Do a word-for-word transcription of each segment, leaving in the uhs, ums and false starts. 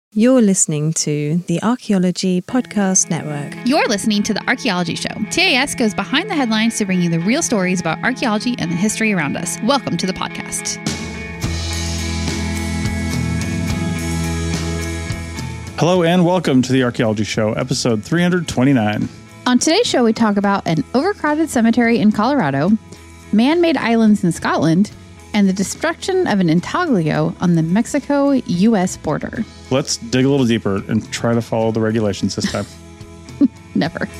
You're listening to the Archaeology Podcast Network. You're listening to The Archaeology Show. T A S goes behind the headlines to bring you the real stories about archaeology and the history around us. Welcome to the podcast. Hello and welcome to The Archaeology Show, episode three hundred twenty-nine. On today's show, we talk about an overcrowded cemetery in Colorado, man-made islands in Scotland, and the destruction of an intaglio on the Mexico-U S border. Let's dig a little deeper and try to follow the regulations this time. Never.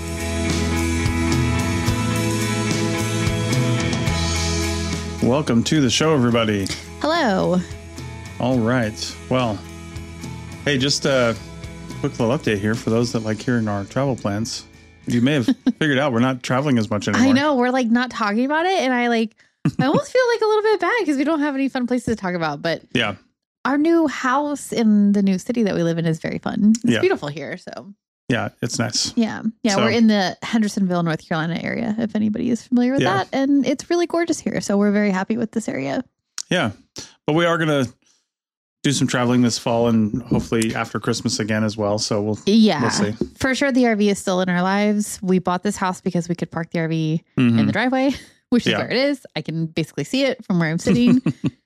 Welcome to the show, everybody. Hello. All right. Well, hey, just a quick little update here for those that like hearing our travel plans. You may have figured out we're not traveling as much anymore. I know. We're like not talking about it. And I like, I almost feel like a little bit bad because we don't have any fun places to talk about. But yeah, our new house in the new city that we live in is very fun. It's yeah. beautiful here. So yeah, it's nice. Yeah. Yeah. So, we're in the Hendersonville, North Carolina area, if anybody is familiar with yeah. that. And it's really gorgeous here. So we're very happy with this area. Yeah. But we are going to do some traveling this fall and hopefully after Christmas again as well. So we'll, yeah, we'll see. For sure. The R V is still in our lives. We bought this house because we could park the R V mm-hmm. in the driveway, which is yeah. where it is. I can basically see it from where I'm sitting.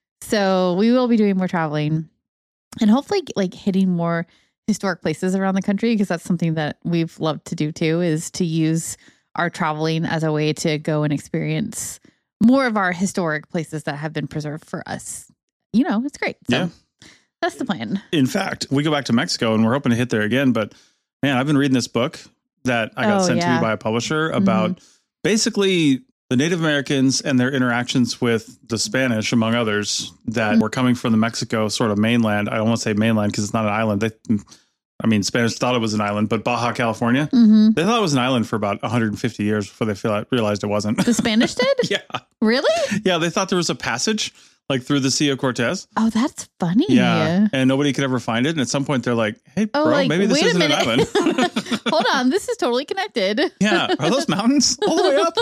So we will be doing more traveling and hopefully like hitting more historic places around the country, because that's something that we've loved to do too, is to use our traveling as a way to go and experience more of our historic places that have been preserved for us. You know, it's great. So yeah. That's the plan. In fact, we go back to Mexico and we're hoping to hit there again. But man, I've been reading this book that I got oh, sent yeah. to me by a publisher about mm-hmm. basically the Native Americans and their interactions with the Spanish, among others, that mm-hmm. were coming from the Mexico sort of mainland. I don't want to say mainland because it's not an island. They, I mean, Spanish thought it was an island, but Baja California, mm-hmm. they thought it was an island for about one hundred fifty years before they feel, realized it wasn't. The Spanish did? Yeah. Really? Yeah, they thought there was a passage like through the Sea of Cortez. Oh, that's funny. Yeah. And nobody could ever find it. And at some point they're like, hey, oh, bro, like, maybe this isn't an island. Hold on. This is totally connected. Yeah. Are those mountains all the way up?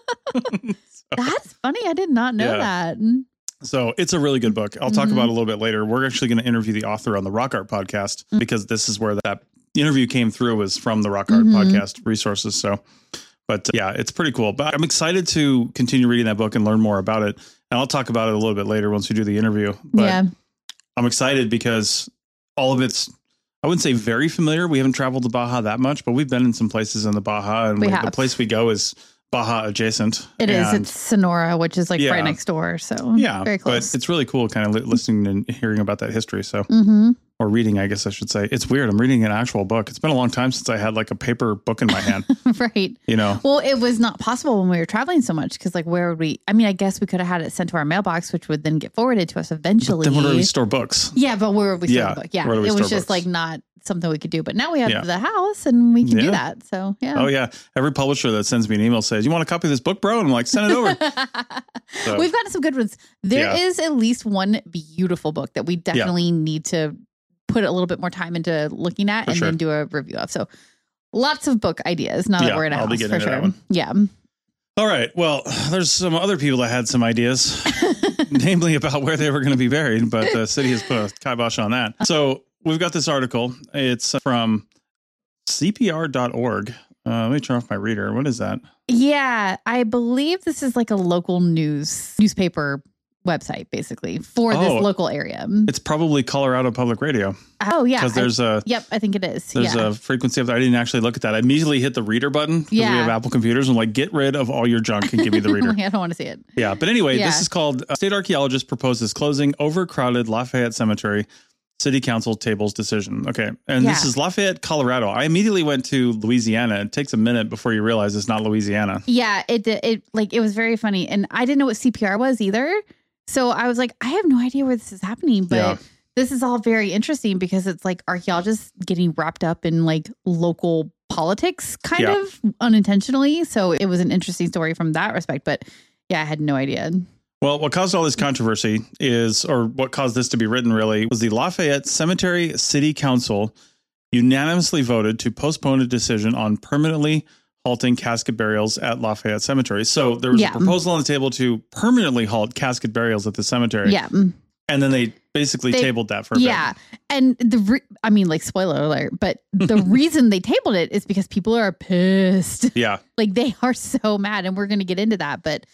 So, that's funny. I did not know yeah. that. So it's a really good book. I'll talk mm-hmm. about it a little bit later. We're actually going to interview the author on the Rock Art podcast mm-hmm. because this is where that interview came through, was from the Rock Art mm-hmm. podcast resources. So, but uh, yeah, it's pretty cool. But I'm excited to continue reading that book and learn more about it. And I'll talk about it a little bit later once we do the interview. But yeah. I'm excited because all of it's, I wouldn't say very familiar. We haven't traveled to Baja that much, but we've been in some places in the Baja. And we we, have. the place we go is Baja adjacent. It and is. It's Sonora, which is like yeah. right next door. So yeah, very close. But it's really cool kind of listening and hearing about that history. So, mm-hmm. or reading, I guess I should say. It's weird. I'm reading an actual book. It's been a long time since I had like a paper book in my hand. Right. You know, well, it was not possible when we were traveling so much because like where would we, I mean, I guess we could have had it sent to our mailbox, which would then get forwarded to us eventually. But then where do we store books? Yeah. But where would we store yeah. the book? Yeah. It was just books? like not something we could do. But now we have yeah. the house and we can yeah. do that. So yeah. Oh yeah. Every publisher that sends me an email says, you want a copy of this book, bro? And I'm like, send it over. So, we've gotten some good ones. There yeah. is at least one beautiful book that we definitely yeah. need to put a little bit more time into looking at for and sure. then do a review of. So lots of book ideas now yeah, that we're in a I'll house be for into sure. That one. Yeah. All right. Well, there's some other people that had some ideas, namely about where they were going to be buried, but the city has put a kibosh on that. So we've got this article. It's from C P R dot org. Uh, let me turn off my reader. What is that? Yeah, I believe this is like a local news newspaper website, basically, for oh, this local area. It's probably Colorado Public Radio. Oh, yeah. Because there's I, a... Yep, I think it is. There's yeah. a frequency of... I didn't actually look at that. I immediately hit the reader button because yeah. we have Apple computers. I'm like, get rid of all your junk and give me the reader. I don't want to see it. Yeah, but anyway, yeah. this is called... Uh, State archaeologist proposes closing overcrowded Lafayette Cemetery. City Council tables decision. Okay. And yeah. this is Lafayette, Colorado. I immediately went to Louisiana. It takes a minute before you realize it's not Louisiana. Yeah, it it like it was very funny. And I didn't know what C P R was either. So I was like, I have no idea where this is happening, but yeah. this is all very interesting because it's like archaeologists getting wrapped up in like local politics kind yeah. of unintentionally. So it was an interesting story from that respect. But yeah, I had no idea. Well, what caused all this controversy is, or what caused this to be written really, was the Lafayette Cemetery City Council unanimously voted to postpone a decision on permanently halting casket burials at Lafayette Cemetery. So there was yeah. a proposal on the table to permanently halt casket burials at the cemetery. Yeah. And then they basically they, tabled that for a yeah. bit. And the, re- I mean, like, spoiler alert, but the reason they tabled it is because people are pissed. Yeah. Like, they are so mad, and we're going to get into that. But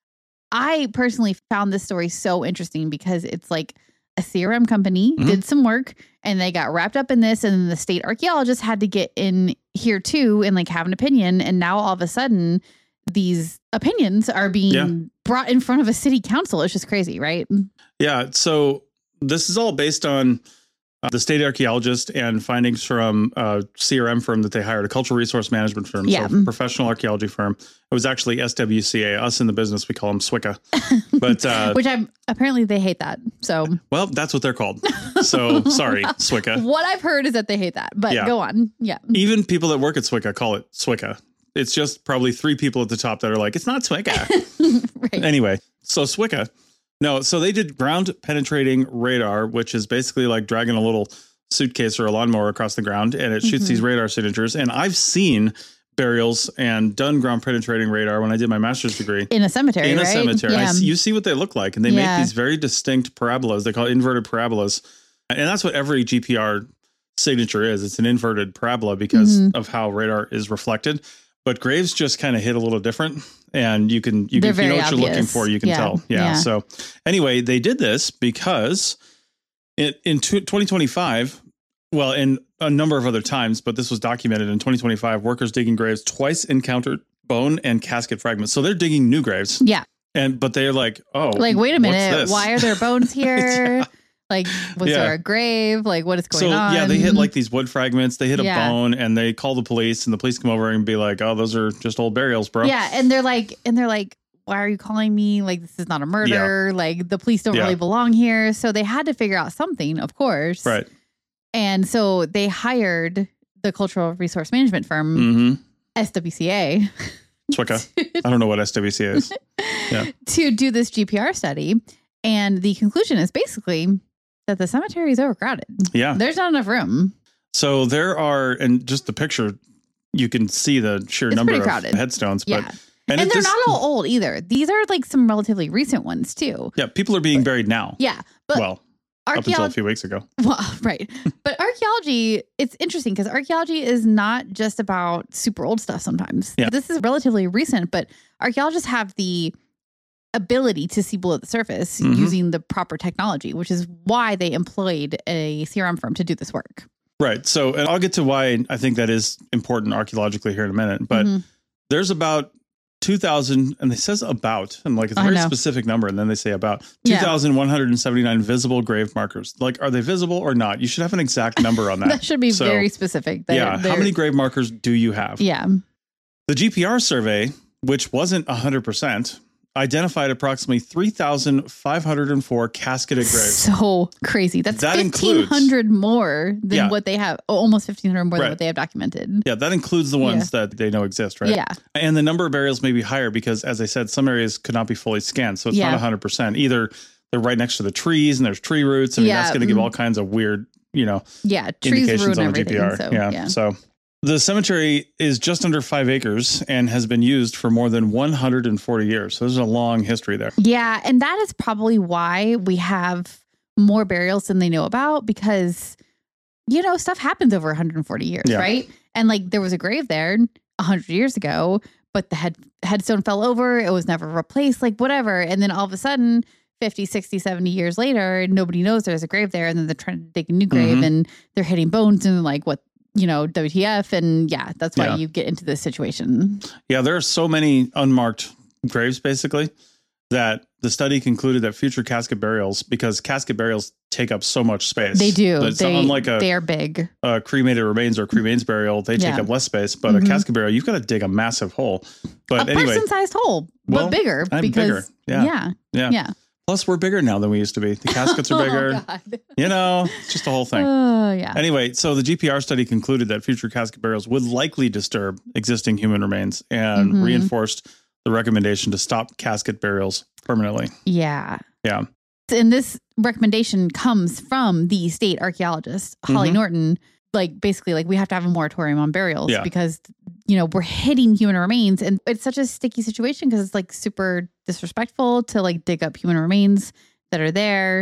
I personally found this story so interesting because it's like a C R M company mm-hmm. did some work and they got wrapped up in this, and then the state archaeologist had to get in here too and like have an opinion. And now all of a sudden these opinions are being yeah. brought in front of a city council. It's just crazy, right? Yeah. So this is all based on uh, the state archaeologist and findings from a C R M firm that they hired, a cultural resource management firm, yeah. so a professional archaeology firm. It was actually S W C A. Us in the business, we call them S W C A. But uh, which I'm apparently they hate that. So well, that's what they're called. So sorry, S W C A. What I've heard is that they hate that. But yeah. go on. Yeah. Even people that work at S W C A call it S W C A. It's just probably three people at the top that are like, it's not S W C A. Right. Anyway, so S W C A. No, so they did ground penetrating radar, which is basically like dragging a little suitcase or a lawnmower across the ground, and it shoots mm-hmm. these radar signatures. And I've seen burials and done ground penetrating radar when I did my master's degree in a cemetery. In right? a cemetery, yeah. I see, you see what they look like, and they yeah. make these very distinct parabolas. They call it inverted parabolas, and that's what every G P R signature is. It's an inverted parabola because mm-hmm. of how radar is reflected. But graves just kind of hit a little different, and you can you, can, if you know what obvious. You're looking for, you can yeah. tell. Yeah. yeah. So anyway, they did this because in, in twenty twenty-five, well, in a number of other times, but this was documented in twenty twenty-five, workers digging graves twice encountered bone and casket fragments. So they're digging new graves. Yeah. And but they're like, oh, like, wait a minute, why are there bones here? yeah. Like, was yeah. there a grave? Like, what is going so, on? So, yeah, they hit like these wood fragments. They hit a yeah. bone, and they call the police, and the police come over and be like, oh, those are just old burials, bro. Yeah, and they're like, and they're like, why are you calling me? Like, this is not a murder. Yeah. Like, the police don't yeah. really belong here. So they had to figure out something, of course. Right. And so they hired the cultural resource management firm, mm-hmm. S W C A. S W C A. I don't know what S W C A is. Yeah. To do this G P R study. And the conclusion is basically that the cemetery is overcrowded. Yeah. There's not enough room. So there are, and just the picture, you can see the sheer it's number of crowded. headstones. Yeah. But, and, and they're just, not all old either. These are like some relatively recent ones too. Yeah. People are being but, buried now. Yeah. But well, archeolo- up until a few weeks ago. Well, right. But archaeology, it's interesting because archaeology is not just about super old stuff sometimes. Yeah. This is relatively recent, but archaeologists have the ability to see below the surface mm-hmm. using the proper technology, which is why they employed a C R M firm to do this work. Right. So, and I'll get to why I think that is important archaeologically here in a minute, but mm-hmm. there's about two thousand, and it says about, and like it's a very specific number, and then they say about two thousand one hundred seventy-nine yeah. visible grave markers. Like, are they visible or not? You should have an exact number on that. That should be so, very specific. They're, yeah. they're, How many grave markers do you have? Yeah. The G P R survey, which wasn't one hundred percent, identified approximately three thousand five hundred four casketed graves. So crazy. That's that fifteen hundred includes, more than yeah. what they have. Oh, almost fifteen hundred more right. than what they have documented. Yeah, that includes the ones yeah. that they know exist, right? Yeah. And the number of burials may be higher because, as I said, some areas could not be fully scanned. So it's yeah. not one hundred percent. Either they're right next to the trees and there's tree roots. I mean, yeah. that's going to give all kinds of weird, you know, yeah, trees indications on the G P R. So, yeah. yeah. So the cemetery is just under five acres and has been used for more than one hundred forty years. So there's a long history there. Yeah. And that is probably why we have more burials than they know about, because, you know, stuff happens over one hundred forty years, yeah. right? And like there was a grave there one hundred years ago, but the head headstone fell over. It was never replaced, like whatever. And then all of a sudden, fifty, sixty, seventy years later, nobody knows there's a grave there. And then they're trying to dig a new grave mm-hmm. and they're hitting bones and like, what? You know, W T F. And yeah, that's why yeah. you get into this situation. Yeah, there are so many unmarked graves, basically, that the study concluded that future casket burials, because casket burials take up so much space. They do. It's they, unlike a, they are big. A cremated remains or cremains burial, they take yeah. up less space. But mm-hmm. a casket burial, you've got to dig a massive hole. But a anyway, person-sized hole, well, but bigger. I'm because, bigger. Yeah. Yeah. Yeah. Yeah. Plus, we're bigger now than we used to be. The caskets are bigger. Oh, God. You know, it's just a whole thing. Oh, uh, yeah. Anyway, so the G P R study concluded that future casket burials would likely disturb existing human remains and mm-hmm. reinforced the recommendation to stop casket burials permanently. Yeah. Yeah. And this recommendation comes from the state archaeologist, Holly mm-hmm. Norton. Like, basically, like, we have to have a moratorium on burials yeah. because, you know, we're hitting human remains. And it's such a sticky situation because it's, like, super disrespectful to, like, dig up human remains that are there.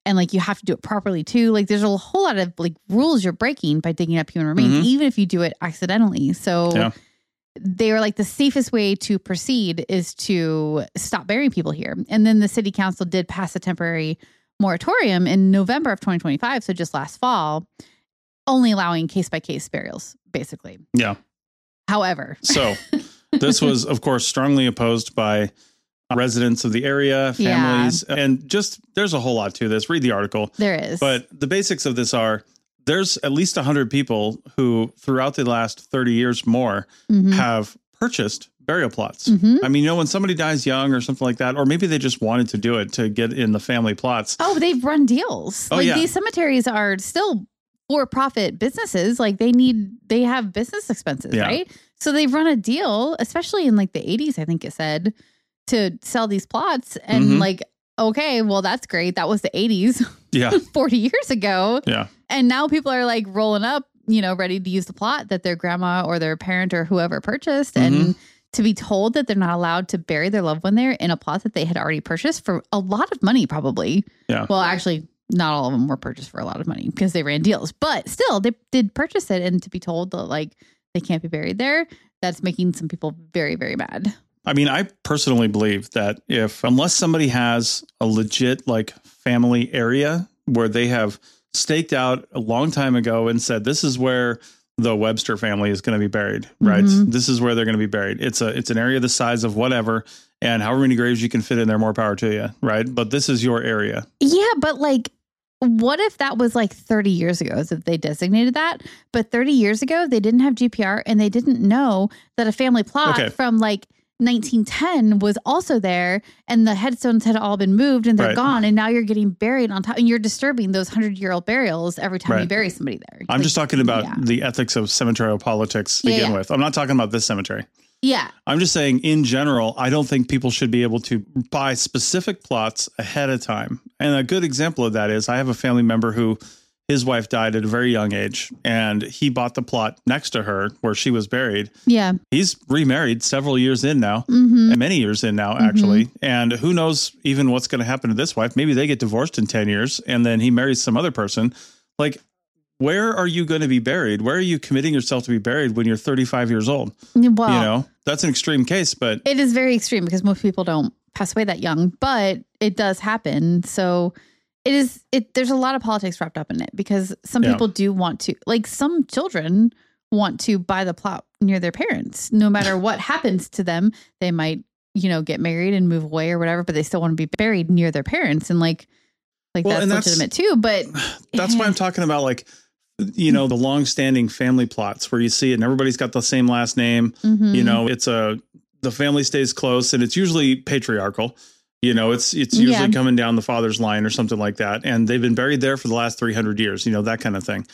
And like, you have to do it properly too. Like there's a whole lot of like rules you're breaking by digging up human remains, Mhm. even if you do it accidentally. So Yeah. they were like, the safest way to proceed is to stop burying people here. And then the city council did pass a temporary moratorium in November of twenty twenty-five. So just last fall, only allowing case by case burials, basically. Yeah. However, So this was, of course, strongly opposed by residents of the area, families, yeah. and just there's a whole lot to this. Read the article. There is. But the basics of this are there's at least one hundred people who throughout the last thirty years more mm-hmm. have purchased burial plots. Mm-hmm. I mean, you know, when somebody dies young or something like that, or maybe they just wanted to do it to get in the family plots. Oh, they've run deals. Oh, like yeah. These cemeteries are still for-profit businesses. Like they need, they have business expenses, yeah. right? So they've run a deal, especially in like the eighties, I think it said, to sell these plots. And mm-hmm. like, okay, well, that's great. That was the eighties. Yeah. forty years ago. Yeah. And now people are like rolling up, you know, ready to use the plot that their grandma or their parent or whoever purchased. Mm-hmm. And to be told that they're not allowed to bury their loved one there in a plot that they had already purchased for a lot of money, probably. Yeah. Well, actually, not all of them were purchased for a lot of money because they ran deals, but still they did purchase it. And to be told that like they can't be buried there, that's making some people very, very mad. I mean, I personally believe that if, unless somebody has a legit like family area where they have staked out a long time ago and said, this is where the Webster family is going to be buried, right? Mm-hmm. This is where they're going to be buried. It's a, it's an area the size of whatever, and however many graves you can fit in there, more power to you, right? But this is your area. Yeah, but like, what if that was like thirty years ago, as if they designated that? But thirty years ago, they didn't have G P R and they didn't know that a family plot okay. from like nineteen ten was also there, and the headstones had all been moved and they're right. gone. And now you're getting buried on top, and you're disturbing those hundred year old burials every time right. you bury somebody there. I'm like, just talking about yeah. the ethics of cemeterial politics to yeah, begin yeah. with. I'm not talking about this cemetery. Yeah. I'm just saying in general, I don't think people should be able to buy specific plots ahead of time. And a good example of that is I have a family member who his wife died at a very young age, and he bought the plot next to her where she was buried. Yeah. He's remarried several years in now, mm-hmm. and many years in now, actually. Mm-hmm. And who knows even what's going to happen to this wife? Maybe they get divorced in ten years and then he marries some other person. Like, where are you going to be buried? Where are you committing yourself to be buried when you're thirty-five years old? Well, you know, that's an extreme case, but it is very extreme because most people don't pass away that young, but it does happen. So it is, it, there's a lot of politics wrapped up in it because some yeah. people do want to, like some children want to buy the plot near their parents, no matter what happens to them. They might, you know, get married and move away or whatever, but they still want to be buried near their parents. And like, like well, that's, that's legitimate too, but that's why I'm talking about like, you know, the long-standing family plots where you see it and everybody's got the same last name. Mm-hmm. You know, it's a, the family stays close and it's usually patriarchal. You know, it's, it's usually yeah. coming down the father's line or something like that. And they've been buried there for the last three hundred years, you know, that kind of thing.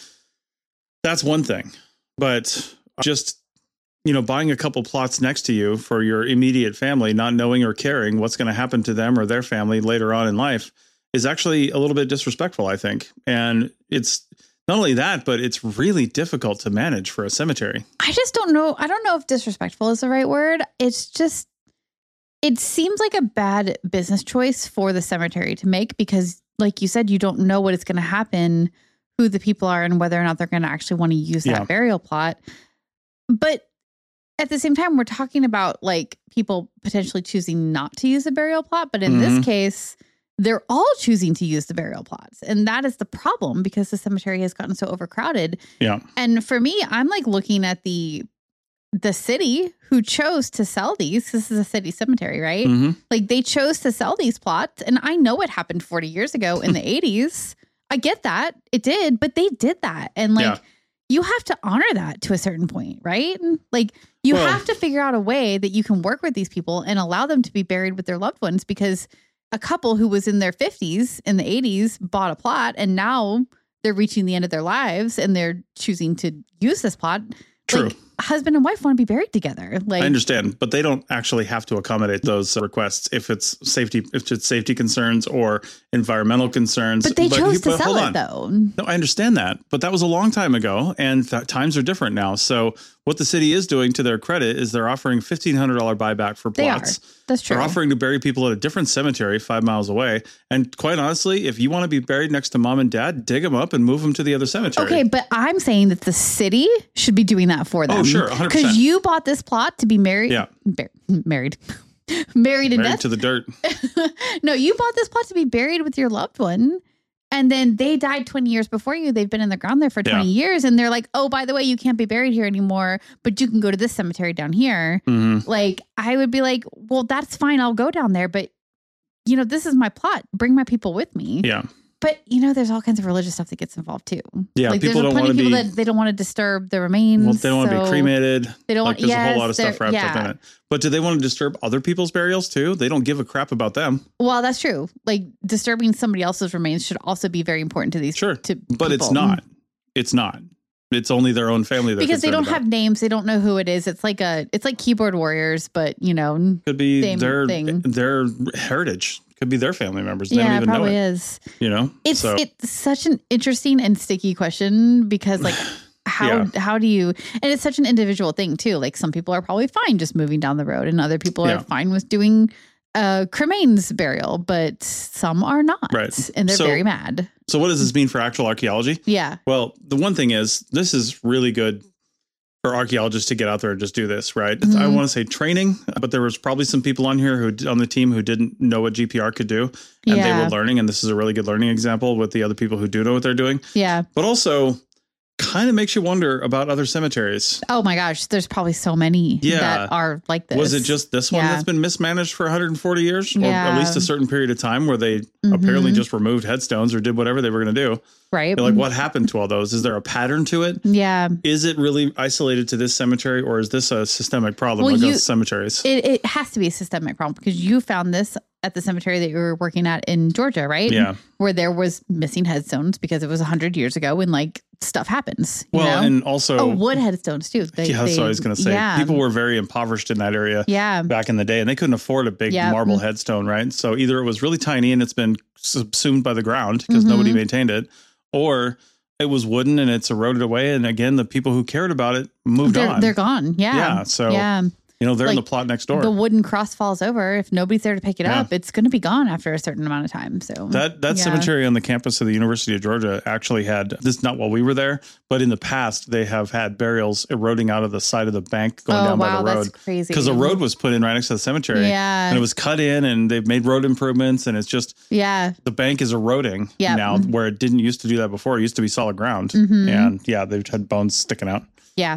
That's one thing, but just, you know, buying a couple plots next to you for your immediate family, not knowing or caring what's going to happen to them or their family later on in life is actually a little bit disrespectful, I think. And it's, not only that, but it's really difficult to manage for a cemetery. I just don't know. I don't know if disrespectful is the right word. It's just, it seems like a bad business choice for the cemetery to make because, like you said, you don't know what is going to happen, who the people are, and whether or not they're going to actually want to use that yeah. burial plot. But at the same time, we're talking about like people potentially choosing not to use a burial plot. But in mm-hmm. this case, they're all choosing to use the burial plots. And that is the problem because the cemetery has gotten so overcrowded. Yeah. And for me, I'm like looking at the the city who chose to sell these. This is a city cemetery, right? Mm-hmm. Like they chose to sell these plots. And I know it happened forty years ago in the eighties. I get that. It did, but they did that. And like, yeah. you have to honor that to a certain point, right? Like you well, have to figure out a way that you can work with these people and allow them to be buried with their loved ones because a couple who was in their fifties in the eighties bought a plot and now they're reaching the end of their lives and they're choosing to use this plot. True. Like, husband and wife want to be buried together. Like I understand, but they don't actually have to accommodate those requests if it's safety, if it's safety concerns or environmental concerns. But they but chose you, to but sell hold it, on. though. No, I understand that, but that was a long time ago, and th- times are different now. So what the city is doing, to their credit, is they're offering fifteen hundred dollars buyback for They are. plots. That's true. They're offering to bury people at a different cemetery five miles away. And quite honestly, if you want to be buried next to mom and dad, dig them up and move them to the other cemetery. Okay, but I'm saying that the city should be doing that for them. Oh, sure, one hundred percent. Because you bought this plot to be married. Yeah. Bar- married. married to Married death. to the dirt. No, you bought this plot to be buried with your loved one. And then they died twenty years before you. They've been in the ground there for twenty Yeah. years. And they're like, oh, by the way, you can't be buried here anymore, but you can go to this cemetery down here. Mm-hmm. Like, I would be like, well, that's fine. I'll go down there. But, you know, this is my plot. Bring my people with me. Yeah. But, you know, there's all kinds of religious stuff that gets involved too. Yeah, like, people there's don't plenty of wanna people be- that they don't want to disturb the remains. Well, they don't want to be so cremated. They don't like, want, there's a yes, whole lot of stuff they're- wrapped yeah. up in it. But do they want to disturb other people's burials too? They don't give a crap about them. Well, that's true. Like, disturbing somebody else's remains should also be very important to these. Sure. to But it's people. not. It's not. It's only their own family. They're Because they don't concerned have names. They don't know who it is. It's like a, it's like keyboard warriors, but you know, about. Could be same their thing. their heritage. Could be their family members. They yeah, don't it even know probably it. is. You know? It's so it's such an interesting and sticky question because like how Yeah. how do you and it's such an individual thing too. Like some people are probably fine just moving down the road and other people Yeah. are fine with doing uh cremains burial, but some are not. Right. And they're So- very mad. so what does this mean for actual archaeology? Yeah. Well, the one thing is, this is really good for archaeologists to get out there and just do this, right? Mhm. I want to say training, but there was probably some people on here who on the team who didn't know what G P R could do, and Yeah. they were learning. And this is a really good learning example with the other people who do know what they're doing. Yeah. But also, kind of makes you wonder about other cemeteries. Oh my gosh, there's probably so many Yeah. that are like this. Was it just this one Yeah. that's been mismanaged for one hundred forty years, or Yeah. at least a certain period of time where they apparently Mhm. just removed headstones or did whatever they were going to do? right? Like, what happened to all those? Is there a pattern to it? Yeah. Is it really isolated to this cemetery, or is this a systemic problem Well, against you- cemeteries? It, it has to be a systemic problem because you found this at the cemetery that you were working at in Georgia, right? Yeah. Where there was missing headstones because it was one hundred years ago when like stuff happens. You Well, know? and also, oh, wood headstones too. They, yeah, that's they- what I was going to say. Yeah. People were very impoverished in that area yeah. back in the day, and they couldn't afford a big Yeah. marble headstone, right? So either it was really tiny and it's been subsumed by the ground because Mhm. nobody maintained it, or it was wooden and it's eroded away. And again, the people who cared about it moved They're, on. they're gone. Yeah. Yeah, so yeah. you know, they're in the like, plot next door. The wooden cross falls over. If nobody's there to pick it Yeah. up, it's going to be gone after a certain amount of time. So That that yeah. cemetery on the campus of the University of Georgia actually had this is not while we were there, but in the past they have had burials eroding out of the side of the bank going Oh, down wow, by the that's road crazy. because a road was put in right next to the cemetery. Yeah. and it was cut in, and they've made road improvements, and it's just Yeah. the bank is eroding Yeah. now where it didn't used to do that before. It used to be solid ground, Mhm. and yeah, they've had bones sticking out. Yeah.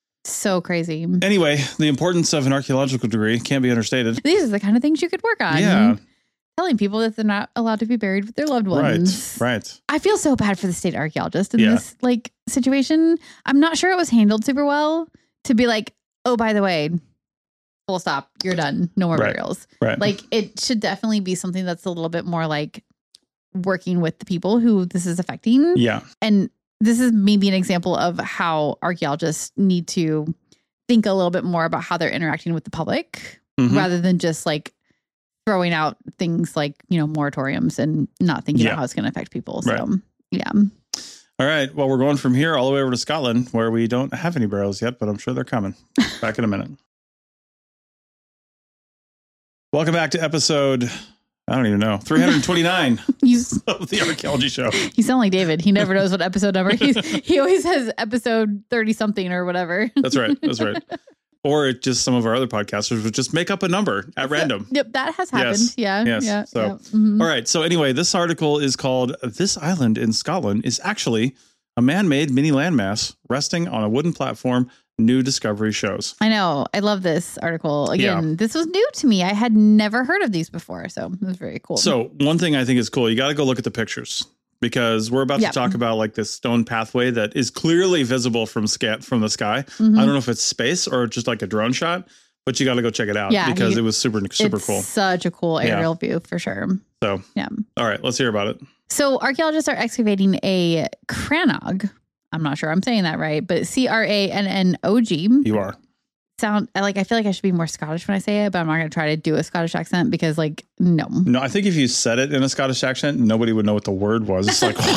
So crazy. Anyway, the importance of an archaeological degree can't be understated. These are the kind of things you could work on. Yeah, Telling people that they're not allowed to be buried with their loved ones. right, right. I feel so bad for the state archaeologist in Yeah. this like situation. I'm not sure it was handled super well to be like, oh, by the way, full stop, you're done. No more Right. burials. Right. Like it should definitely be something that's a little bit more like working with the people who this is affecting. Yeah. And this is maybe an example of how archaeologists need to think a little bit more about how they're interacting with the public Mhm. rather than just like throwing out things like, you know, moratoriums and not thinking Yeah. about how it's going to affect people. So, Right. yeah. All right. Well, we're going from here all the way over to Scotland, where we don't have any burials yet, but I'm sure they're coming. Back in a minute. Welcome back to episode, I don't even know, three hundred twenty-nine You, of the Archaeology Show. you sound like David. He never knows what episode number. He's, he always has episode thirty something or whatever. That's right. That's right. Or it just some of our other podcasters would just make up a number at random. Yep. That has happened. Yes. Yeah. Yes. Yeah. So, yeah. Mhm. All right. So anyway, this article is called "This Island in Scotland is Actually a Man-Made Mini Landmass Resting on a Wooden Platform. New discovery shows." I know. I love this article. Again, this was new to me. I had never heard of these before. So it was very cool. So one thing I think is cool, you got to go look at the pictures, because we're about Yep. to talk about like this stone pathway that is clearly visible from scat from the sky. Mhm. I don't know if it's space or just like a drone shot, but you got to go check it out Yeah, because you- it was super, super it's cool. such a cool Yeah. aerial view for sure. So, Yeah. all right, let's hear about it. So archaeologists are excavating a crannog, I'm not sure I'm saying that right, but C R A N N O G. You are. Sound like I feel like I should be more Scottish when I say it, but I'm not going to try to do a Scottish accent because, like, no. No, I think if you said it in a Scottish accent, nobody would know what the word was. It's like,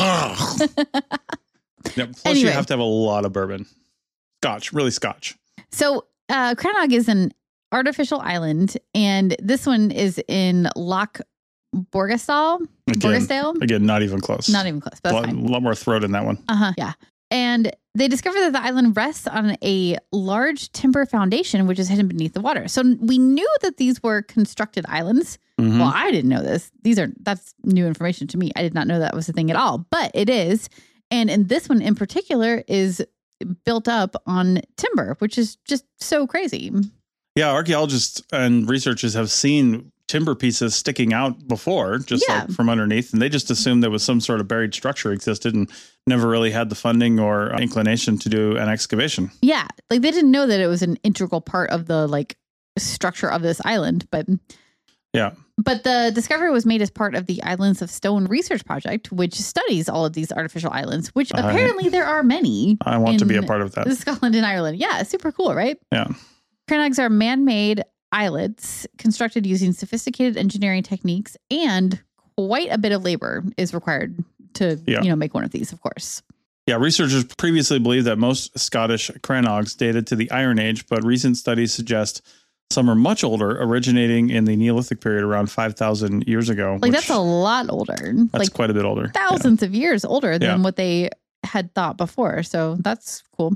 yeah, plus Anyway. you have to have a lot of bourbon. Scotch, really Scotch. So uh, Crannog is an artificial island, and this one is in Loch Borgastall. Again, Borgastale? again, not even close. Not even close, but a that's lot, fine. lot more throat in that one. Uh-huh, yeah. And they discovered that the island rests on a large timber foundation, which is hidden beneath the water. So we knew that these were constructed islands. Mhm. Well, I didn't know this. These are, that's new information to me. I did not know that was a thing at all, but it is. And in this one in particular is built up on timber, which is just so crazy. Yeah, archaeologists and researchers have seen timber pieces sticking out before, just Yeah. like from underneath, and they just assumed there was some sort of buried structure existed and never really had the funding or inclination to do an excavation. Yeah. Like they didn't know that it was an integral part of the like structure of this island, but Yeah. But the discovery was made as part of the Islands of Stone research project, which studies all of these artificial islands, which I- apparently there are many. I want to be a in part of that. Scotland and Ireland. Yeah, super cool, right? Yeah. Crannogs are man-made islets constructed using sophisticated engineering techniques, and quite a bit of labor is required to, Yeah. you know, make one of these, of course. Yeah, researchers previously believed that most Scottish crannogs dated to the Iron Age, but recent studies suggest some are much older, originating in the Neolithic period around five thousand years ago. Like which- that's a lot older. That's like quite a bit older. Yeah. thousands of years older than Yeah. what they had thought before. So that's cool.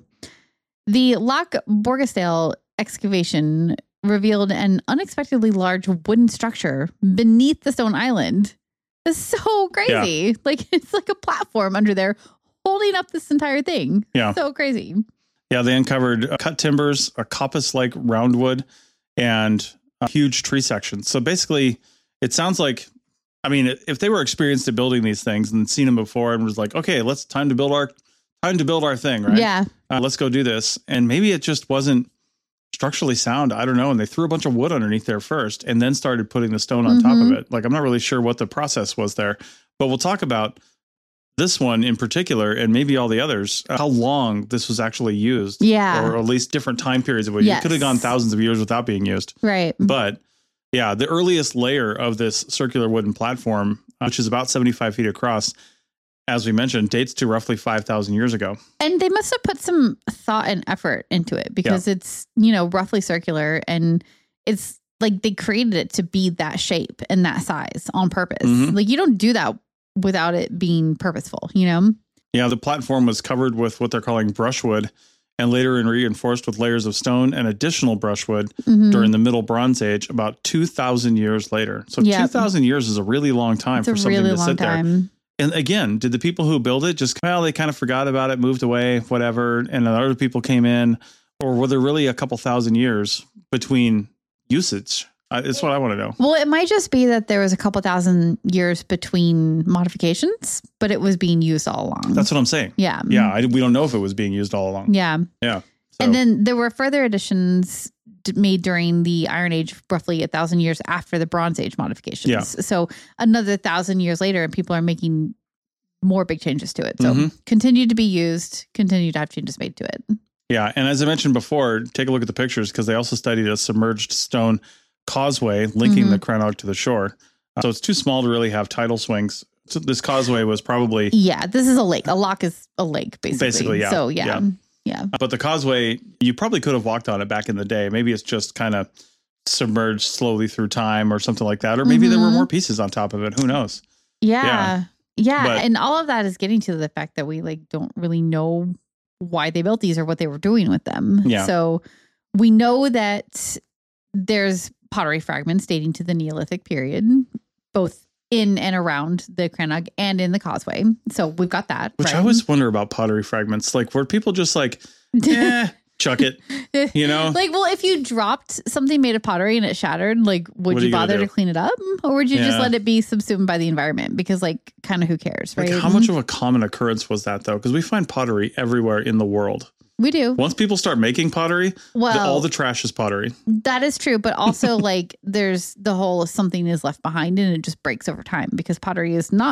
The Loch Borgastale excavation revealed an unexpectedly large wooden structure beneath the stone island. It's so crazy. Like it's like a platform under there holding up this entire thing. Yeah. So crazy. Yeah, they uncovered uh, cut timbers, a coppice-like roundwood, and a huge tree section. So basically, it sounds like, I mean, if they were experienced at building these things and seen them before and was like, okay, let's time to build our time to build our thing, right? Yeah. Uh, let's go do this. And maybe it just wasn't structurally sound. I don't know. And they threw a bunch of wood underneath there first and then started putting the stone on top of Mhm. it. Like, I'm not really sure what the process was there, but we'll talk about this one in particular, and maybe all the others, how long this was actually used. Yeah. Or at least different time periods of it. Yes. It could have gone thousands of years without being used. Right. But yeah, the earliest layer of this circular wooden platform, uh, which is about seventy-five feet across, as we mentioned, dates to roughly five thousand years ago. And they must have put some thought and effort into it because it's, you know, roughly circular, and it's like they created it to be that shape and that size on purpose. Mhm. Like you don't do that without it being purposeful, you know? Yeah, the platform was covered with what they're calling brushwood and later reinforced with layers of stone and additional brushwood Mhm. during the Middle Bronze Age about two thousand years later. So Yep. two thousand years is a really long time It's for a something really to long sit there. time. And again, did the people who built it just, well, they kind of forgot about it, moved away, whatever, and other people came in? Or were there really a couple thousand years between usage? Uh, it's what I want to know. Well, it might just be that there was a couple thousand years between modifications, but it was being used all along. That's what I'm saying. yeah. Yeah, I, we don't know if it was being used all along. Yeah. Yeah. So, And then there were further additions d- made during the Iron Age, roughly a thousand years after the Bronze Age modifications. Yeah. So another thousand years later, and people are making more big changes to it. So Mhm. continue to be used, continue to have changes made to it. yeah. And as I mentioned before, take a look at the pictures because they also studied a submerged stone causeway linking Mhm. the Crannog to the shore. Uh, so it's too small to really have tidal swings. So this causeway was probably, Yeah, this is a lake. A loch is a lake, basically. Basically, yeah. So yeah, Yeah. yeah. but the causeway, you probably could have walked on it back in the day. Maybe it's just kind of submerged slowly through time or something like that. Or maybe there were Mhm. more pieces on top of it. Who knows? Yeah. Yeah. But- and all of that is getting to the fact that we like don't really know why they built these or what they were doing with them. Yeah. So we know that there's pottery fragments dating to the Neolithic period, both in and around the Crannog and in the causeway. So we've got that. Which right? I always wonder about pottery fragments. Like, were people just like, eh, chuck it, you know? Like, well, if you dropped something made of pottery and it shattered, like, would What are you you gonna bother do? to clean it up? Or would you just Yeah. let it be subsumed by the environment? Because, like, kind of who cares, right? Like, how much of a common occurrence was that, though? Because we find pottery everywhere in the world. We do. Once people start making pottery, Well, the, all the trash is pottery. that is true. But also, like, there's the whole something is left behind and it just breaks over time because pottery is not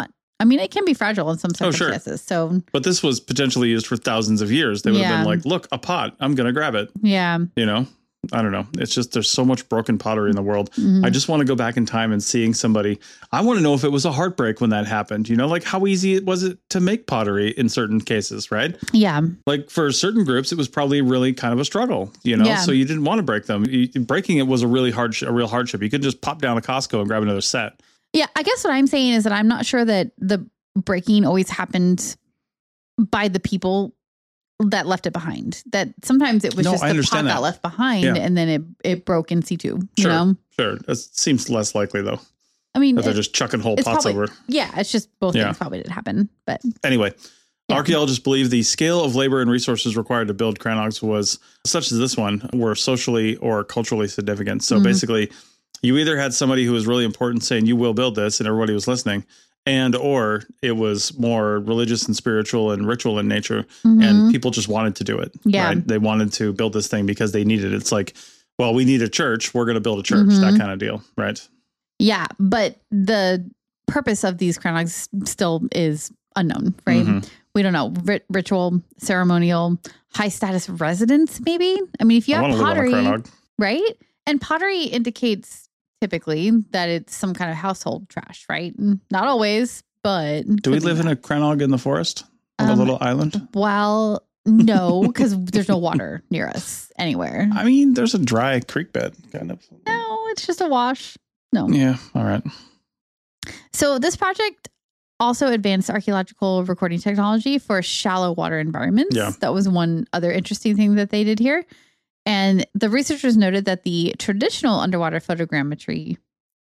I mean, it can be fragile in some Oh, sure. circumstances. So, But this was potentially used for thousands of years. They would Yeah. have been like, look, a pot. I'm going to grab it. yeah. You know, I don't know. It's just there's so much broken pottery in the world. Mhm. I just want to go back in time and seeing somebody. I want to know if it was a heartbreak when that happened. You know, like how easy it was it to make pottery in certain cases, right? Yeah. Like for certain groups, it was probably really kind of a struggle, you know, Yeah. so you didn't want to break them. You, breaking it was a really hard, a real hardship. You couldn't just pop down to Costco and grab another set. Yeah. I guess what I'm saying is that I'm not sure that the breaking always happened by the people that left it behind. That sometimes it was No, just I the pot understand got that. left behind Yeah. and then it, it broke in situ, you Sure. know? Sure. It seems less likely, though, I mean, that they're it- just chucking whole it's pots probably- over. yeah, it's just both Yeah. things probably did happen. But Anyway, Yeah. archaeologists believe the scale of labor and resources required to build crannogs was, such as this one, were socially or culturally significant. So Mhm. basically, you either had somebody who was really important saying, you will build this, and everybody was listening, and or it was more religious and spiritual and ritual in nature, Mhm. and people just wanted to do it. Yeah. Right? They wanted to build this thing because they needed it. It's like, well, we need a church. We're going to build a church, Mhm. that kind of deal. Right. yeah, but the purpose of these crannogs still is unknown, right? Mhm. We don't know. Rit- ritual, ceremonial, high status residence, maybe. I mean, if you I have want to live on a pottery, crannog. right? And pottery indicates typically that it's some kind of household trash, right? Not always, but Do we live in a crannog in the forest? On a Um, little island? Well, no, because there's no water near us anywhere. I mean, there's a dry creek bed, kind of. No, it's just a wash. No. Yeah. All right. So this project also advanced archaeological recording technology for shallow water environments. Yeah. That was one other interesting thing that they did here. And the researchers noted that the traditional underwater photogrammetry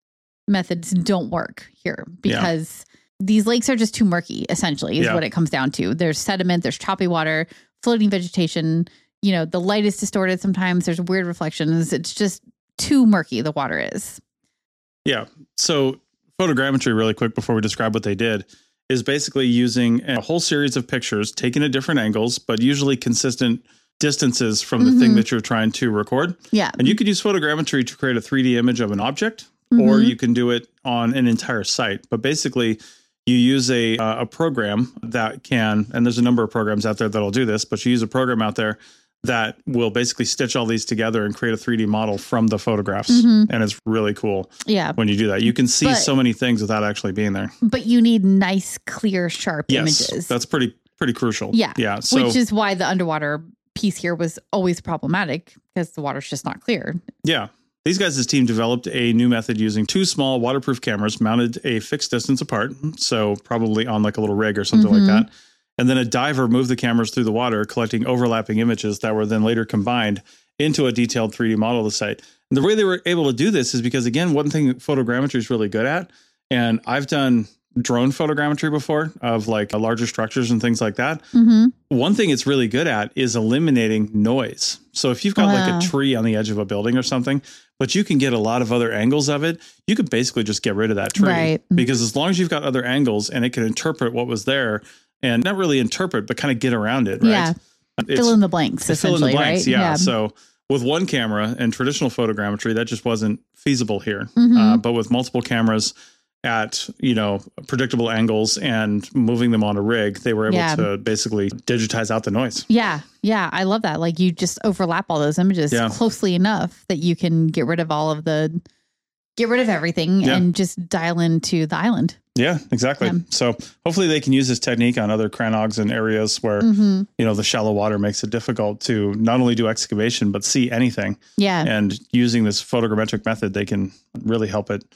methods don't work here because these lakes are just too murky, essentially, is Yeah. what it comes down to. There's sediment, there's choppy water, floating vegetation. You know, the light is distorted sometimes. There's weird reflections. It's just too murky, the water is. Yeah. So photogrammetry, really quick before we describe what they did, is basically using a whole series of pictures taken at different angles, but usually consistent distances from the thing Mhm. that you're trying to record. Yeah. And you could use photogrammetry to create a three D image of an object, or Mhm. you can do it on an entire site. But basically, you use a uh, a program that can, and there's a number of programs out there that'll do this, but you use a program out there that will basically stitch all these together and create a three D model from the photographs. Mhm. And it's really cool Yeah. when you do that. You can see But- so many things without actually being there. But you need nice, clear, sharp Yes, images. that's pretty pretty crucial. Yeah. Yeah. So which is why the underwater piece here was always problematic because the water's just not clear. yeah. These guys' team developed a new method using two small waterproof cameras mounted a fixed distance apart, so probably on like a little rig or something Mhm. like that. And then a diver moved the cameras through the water, collecting overlapping images that were then later combined into a detailed three D model of the site. And the way they were able to do this is because, again, one thing photogrammetry is really good at, and I've done drone photogrammetry before of like larger structures and things like that. Mm-hmm. One thing it's really good at is eliminating noise. So if you've got Wow. like a tree on the edge of a building or something, but you can get a lot of other angles of it, you could basically just get rid of that tree. Right. Because as long as you've got other angles and it can interpret what was there, and not really interpret, but kind of get around it, right? Yeah. It's, Fill in the blanks, fill in essentially, the blanks, right? yeah. So with one camera and traditional photogrammetry, that just wasn't feasible here. Mhm. Uh, but with multiple cameras at, you know, predictable angles and moving them on a rig, they were able Yeah. to basically digitize out the noise. Yeah. Yeah. I love that. Like you just overlap all those images Yeah. closely enough that you can get rid of all of the, get rid of everything Yeah. and just dial into the island. Yeah, exactly. Yeah. So hopefully they can use this technique on other crannogs in areas where, Mm-hmm. you know, the shallow water makes it difficult to not only do excavation, but see anything. Yeah. And using this photogrammetric method, they can really help it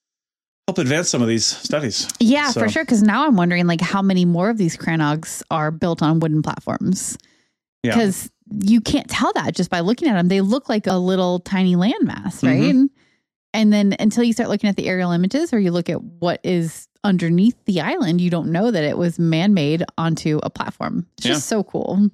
help advance some of these studies. Yeah, So- for sure. Because now I'm wondering, like, how many more of these crannogs are built on wooden platforms? Yeah. Because you can't tell that just by looking at them. They look like a little tiny landmass, right? Mhm. And then until you start looking at the aerial images or you look at what is underneath the island, you don't know that it was man-made onto a platform. It's just so cool.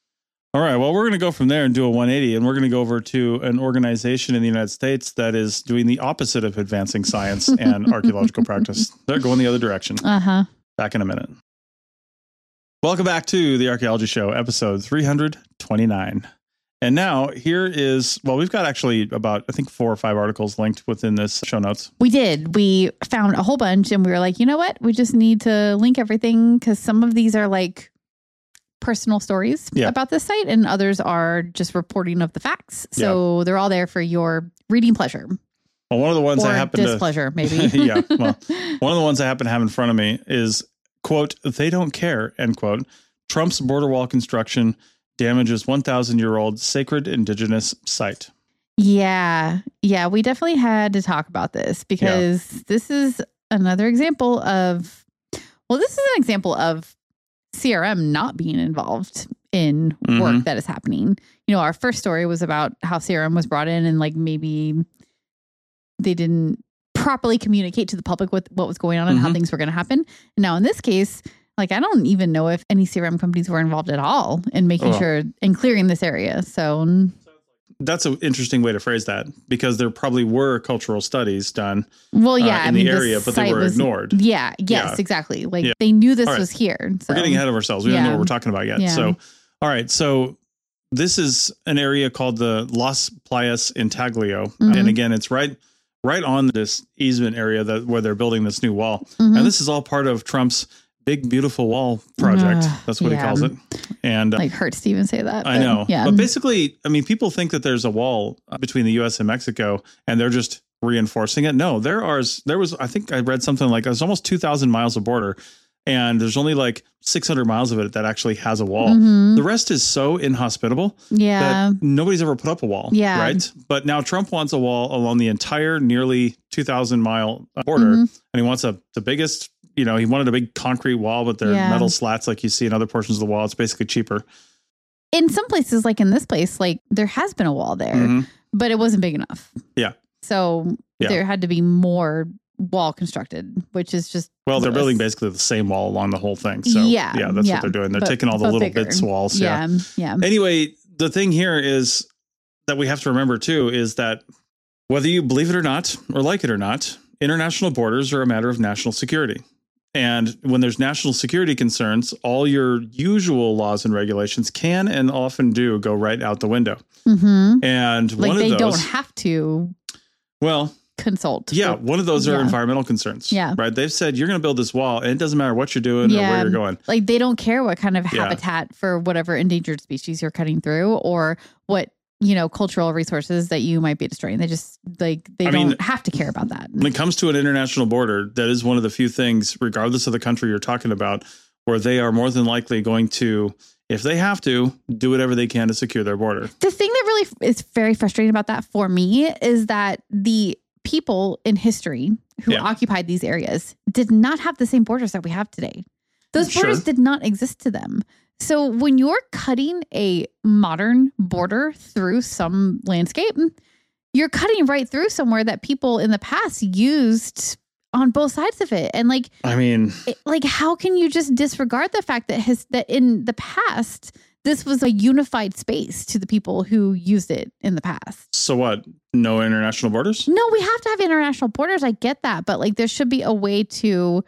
All right. Well, we're going to go from there and do a one eighty, and we're going to go over to an organization in the United States that is doing the opposite of advancing science and archaeological practice. They're going the other direction. Uh-huh. Back in a minute. Welcome back to the Archaeology Show, episode three hundred twenty-nine. And now here is, well, we've got actually about, I think, four or five articles linked within this show notes. We did. We found a whole bunch and we were like, you know what? We just need to link everything because some of these are like personal stories yeah. about this site and others are just reporting of the facts. So yeah. they're all there for your reading pleasure. Well, one of the ones or I happen displeasure, to... maybe. yeah. Well, one of the ones I happen to have in front of me is, quote, "They don't care," end quote. Trump's border wall construction damages one thousand year old sacred indigenous site. Yeah. Yeah. We definitely had to talk about this because yeah. this is another example of, well, this is an example of C R M not being involved in mm-hmm. work that is happening. You know, our first story was about how C R M was brought in and like maybe they didn't properly communicate to the public what, what was going on and mm-hmm. how things were going to happen. And now in this case, like, I don't even know if any C R M companies were involved at all in making oh. sure and clearing this area. So that's an interesting way to phrase that because there probably were cultural studies done. Well, yeah, uh, in I mean, the area, but they were was, ignored. Yeah. Yes, yeah. exactly. Like yeah. they knew this right. was here. So. We're getting ahead of ourselves. We yeah. don't know what we're talking about yet. Yeah. So, all right. So this is an area called the Las Playas Intaglio. Mm-hmm. And again, it's right, right on this easement area that where they're building this new wall. Mm-hmm. And this is all part of Trump's Big Beautiful Wall project. Uh, That's what yeah. he calls it. And uh, like hurts to even say that. I know. Yeah. But basically, I mean, people think that there's a wall between the U S and Mexico and they're just reinforcing it. No, there are, there was, I think I read something like there's almost two thousand miles of border and there's only like six hundred miles of it that actually has a wall. Mm-hmm. The rest is so inhospitable yeah. that nobody's ever put up a wall. Yeah. Right. But now Trump wants a wall along the entire nearly two thousand mile border. Mm-hmm. And he wants a, the biggest, you know, he wanted a big concrete wall, but they're yeah. metal slats like you see in other portions of the wall. It's basically cheaper. In some places, like in this place, like there has been a wall there, mm-hmm. but it wasn't big enough. Yeah. So yeah. there had to be more wall constructed, which is just well, they're building basically the same wall along the whole thing. So yeah, yeah that's yeah, what they're doing. They're but, taking all the little bigger. bits walls. Yeah. yeah. Yeah. Anyway, the thing here is that we have to remember too, is that whether you believe it or not, or like it or not, international borders are a matter of national security. And when there's national security concerns, all your usual laws and regulations can and often do go right out the window. Mm-hmm. And like one they of those, don't have to. Well, consult. Yeah. One of those are yeah. environmental concerns. Yeah. Right. They've said you're going to build this wall and it doesn't matter what you're doing yeah. or where you're going. Like they don't care what kind of yeah. habitat for whatever endangered species you're cutting through or what, you know, cultural resources that you might be destroying. They just like they I don't mean, have to care about that. When it comes to an international border, that is one of the few things, regardless of the country you're talking about, where they are more than likely going to, if they have to, do whatever they can to secure their border. The thing that really is very frustrating about that for me is that the people in history who yeah. occupied these areas did not have the same borders that we have today. Those borders sure. did not exist to them. So when you're cutting a modern border through some landscape, you're cutting right through somewhere that people in the past used on both sides of it. And like, I mean, it, like, how can you just disregard the fact that his, that in the past, this was a unified space to the people who used it in the past? So what? No international borders? No, we have to have international borders. I get that. But like, there should be a way to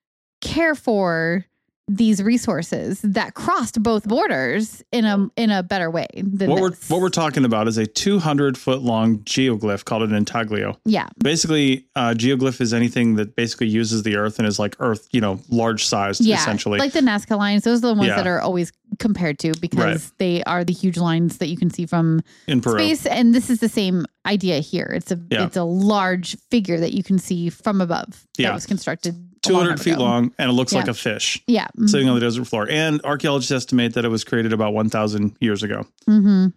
care for these resources that crossed both borders in a in a better way than what this. we're what we're talking about is a two hundred foot long geoglyph called an intaglio. Yeah. Basically, uh, geoglyph is anything that basically uses the earth and is like earth, you know, large sized yeah, essentially. Like the Nazca lines. Those are the ones yeah. that are always compared to because right. they are the huge lines that you can see from in Peru. Space. And this is the same idea here. It's a yeah. it's a large figure that you can see from above yeah. that was constructed two hundred feet ago. long, and it looks yeah. like a fish yeah. mm-hmm. sitting on the desert floor. And archaeologists estimate that it was created about one thousand years ago. Mm-hmm.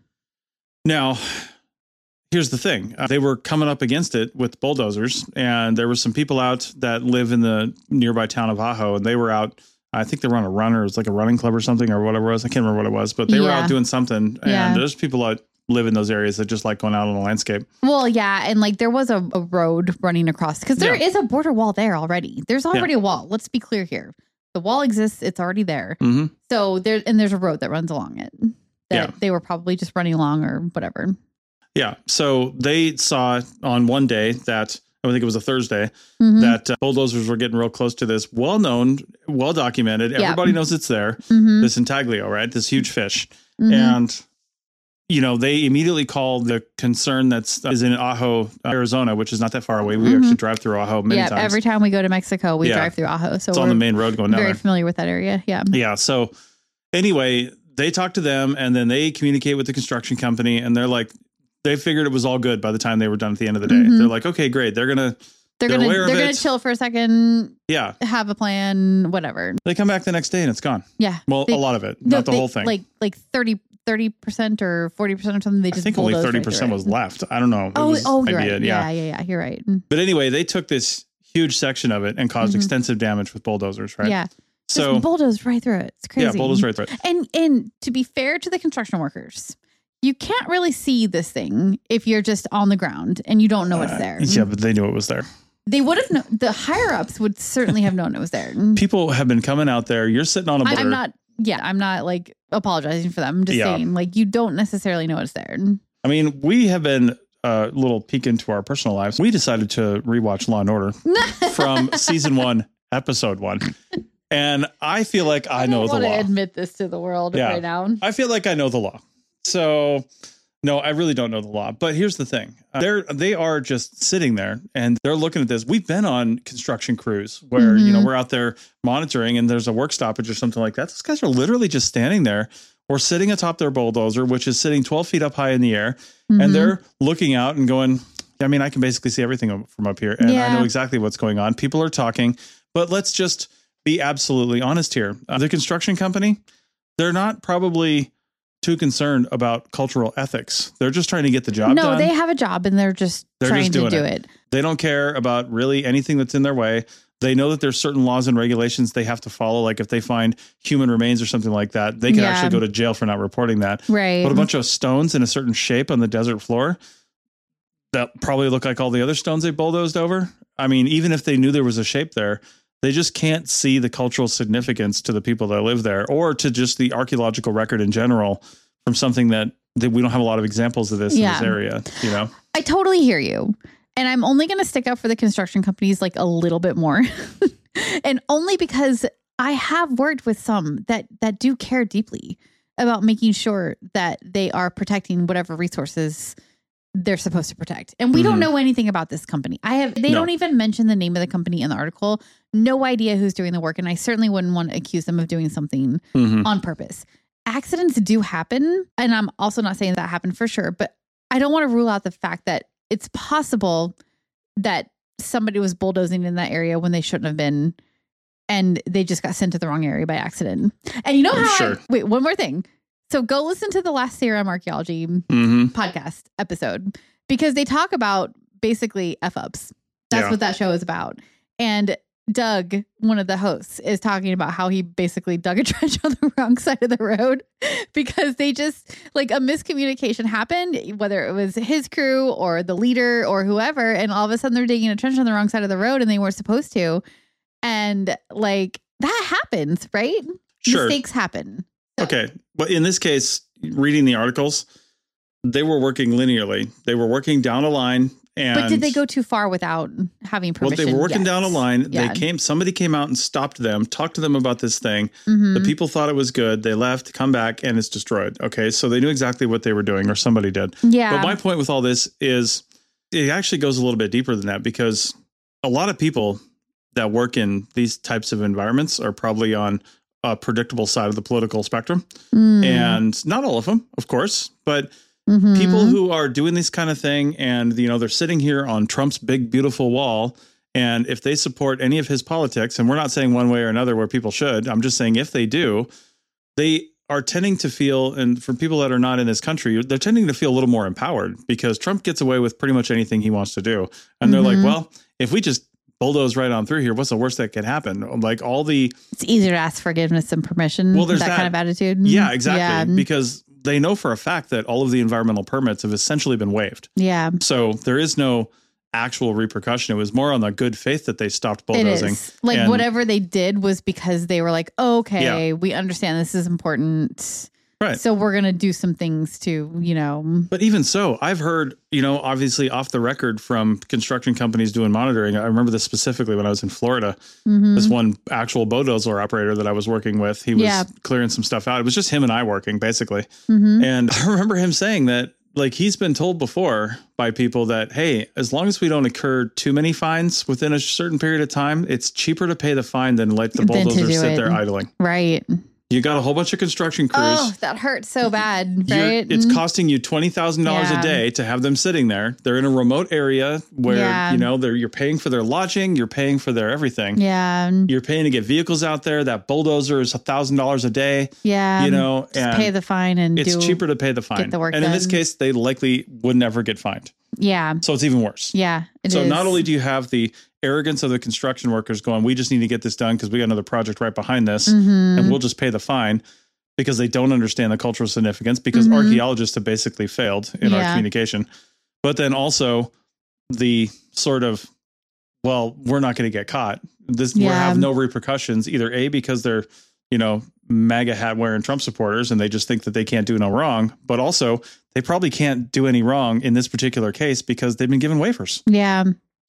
Now, here's the thing. Uh, they were coming up against it with bulldozers, and there were some people out that live in the nearby town of Ajo, and they were out. I think they were on a run, or it was like a running club or something, or whatever it was. I can't remember what it was, but they yeah. were out doing something, and yeah. there's people out live in those areas that just like going out on the landscape. Well, yeah. And like there was a, a road running across because there yeah. is a border wall there already. There's already yeah. a wall. Let's be clear here. The wall exists. It's already there. Mm-hmm. So there, and there's a road that runs along it that yeah. they were probably just running along or whatever. Yeah. So they saw on one day that, I think it was a Thursday, mm-hmm. that uh, bulldozers were getting real close to this well-known, well-documented. Yeah. Everybody knows it's there. Mm-hmm. This intaglio, right? This huge fish. Mm-hmm. And you know, they immediately called the concern that's is in Ajo, Arizona, which is not that far away. We mm-hmm. actually drive through Ajo many yeah, times. Every time we go to Mexico, we yeah. drive through Ajo. So it's on the main road going down very there. familiar with that area. Yeah. Yeah. So anyway, they talk to them and then they communicate with the construction company and they're like, they figured it was all good by the time they were done at the end of the day. Mm-hmm. They're like, okay, great. They're going to, they're, they're going to, they're going to chill for a second. Yeah. Have a plan, whatever. They come back the next day and it's gone. Yeah. Well, they, a lot of it, no, not the they, whole thing. Like, like thirty, thirty percent or forty percent or something. They just I think only thirty percent right was left. I don't know. Oh, oh, you're idea. right. Yeah. yeah, yeah, yeah. You're right. But anyway, they took this huge section of it and caused mm-hmm. extensive damage with bulldozers, right? Yeah. So just bulldozed right through it. It's crazy. Yeah, bulldozed right through it. And and to be fair to the construction workers, you can't really see this thing if you're just on the ground and you don't know it's there. Uh, yeah, but they knew it was there. They would have known. The higher ups would certainly have known it was there. People have been coming out there. You're sitting on a boulder. I'm not. Yeah, I'm not like apologizing for them. I'm just yeah. saying, like, you don't necessarily know it's there. I mean, we have been a little peek into our personal lives. We decided to rewatch Law and Order from season one, episode one. And I feel like I, I know the law. I don't want to admit this to the world yeah. right now. I feel like I know the law. So, no, I really don't know the law. But here's the thing. Uh, they're, they are just sitting there and they're looking at this. We've been on construction crews where, mm-hmm. you know, we're out there monitoring and there's a work stoppage or something like that. These guys are literally just standing there or sitting atop their bulldozer, which is sitting twelve feet up high in the air. Mm-hmm. And they're looking out and going, I mean, I can basically see everything from up here. And yeah. I know exactly what's going on. People are talking, but let's just be absolutely honest here. Uh, the construction company, they're not probably too concerned about cultural ethics. They're just trying to get the job no, done. No, they have a job and they're just they're trying just to do it. it. They don't care about really anything that's in their way. They know that there's certain laws and regulations they have to follow. Like if they find human remains or something like that, they can yeah. actually go to jail for not reporting that. Right. But a bunch of stones in a certain shape on the desert floor that probably look like all the other stones they bulldozed over. I mean, even if they knew there was a shape there, they just can't see the cultural significance to the people that live there or to just the archaeological record in general from something that, that we don't have a lot of examples of this yeah. in this area, you know? I totally hear you. And I'm only going to stick up for the construction companies like a little bit more. And only because I have worked with some that, that do care deeply about making sure that they are protecting whatever resources they're supposed to protect. And we mm-hmm. don't know anything about this company. I have, they no. don't even mention the name of the company in the article. No idea who's doing the work. And I certainly wouldn't want to accuse them of doing something mm-hmm. on purpose. Accidents do happen. And I'm also not saying that happened for sure, but I don't want to rule out the fact that it's possible that somebody was bulldozing in that area when they shouldn't have been. And they just got sent to the wrong area by accident. And you know how, sure. I, wait, one more thing. So go listen to the last C R M Archaeology mm-hmm. podcast episode because they talk about basically F-ups. That's yeah. what that show is about. And Doug, one of the hosts, is talking about how he basically dug a trench on the wrong side of the road because they just like a miscommunication happened, whether it was his crew or the leader or whoever. And all of a sudden they're digging a trench on the wrong side of the road and they weren't supposed to. And like that happens, right? Sure. Mistakes happen. Okay. But in this case, reading the articles, they were working linearly. They were working down a line. And but did they go too far without having permission? Well, they were working yet? down a line. Yeah. They came, somebody came out and stopped them, talked to them about this thing. Mm-hmm. The people thought it was good. They left, come back, and it's destroyed. Okay. So they knew exactly what they were doing, or somebody did. Yeah. But my point with all this is it actually goes a little bit deeper than that because a lot of people that work in these types of environments are probably on a predictable side of the political spectrum. Mm. And not all of them, of course, but mm-hmm. people who are doing this kind of thing and, you know, they're sitting here on Trump's big, beautiful wall. And if they support any of his politics, and we're not saying one way or another where people should, I'm just saying if they do, they are tending to feel, and for people that are not in this country, they're tending to feel a little more empowered because Trump gets away with pretty much anything he wants to do. And they're mm-hmm. like, well, if we just bulldoze right on through here, what's the worst that could happen? Like all the... It's easier to ask forgiveness and permission. Well, there's that, that kind of attitude. Yeah, exactly. Yeah. Because they know for a fact that all of the environmental permits have essentially been waived. Yeah. So there is no actual repercussion. It was more on the good faith that they stopped bulldozing. It is. Like and, whatever they did was because they were like, oh, okay, yeah. we understand this is important. Right. So we're going to do some things to, you know. But even so, I've heard, you know, obviously off the record from construction companies doing monitoring. I remember this specifically when I was in Florida. Mm-hmm. This one actual bulldozer operator that I was working with, he was Yeah. clearing some stuff out. It was just him and I working basically. Mm-hmm. And I remember him saying that, like, he's been told before by people that, hey, as long as we don't incur too many fines within a certain period of time, it's cheaper to pay the fine than let the Than to bulldozer do sit it. there idling. Right. You got a whole bunch of construction crews. Oh, that hurts so bad, You're- right? It's costing you twenty thousand dollars Yeah. a day to have them sitting there. They're in a remote area where, Yeah. you know, they're, you're paying for their lodging. You're paying for their everything. Yeah. You're paying to get vehicles out there. That bulldozer is a thousand dollars a day. Yeah. You know, Just and pay the fine and it's do, cheaper to pay the fine. the work and in this done. case, they likely would never get fined. Yeah. So it's even worse. Yeah. It so is. not only do you have the arrogance of the construction workers going, we just need to get this done because we got another project right behind this Mhm. and we'll just pay the fine, because they don't understand the cultural significance, because Mhm. archaeologists have basically failed in our Yeah. communication. But then also the sort of, well, we're not going to get caught. This we Yeah. have no repercussions, either A, because they're, you know, MAGA hat wearing Trump supporters and they just think that they can't do no wrong, but also they probably can't do any wrong in this particular case because they've been given waivers. Yeah.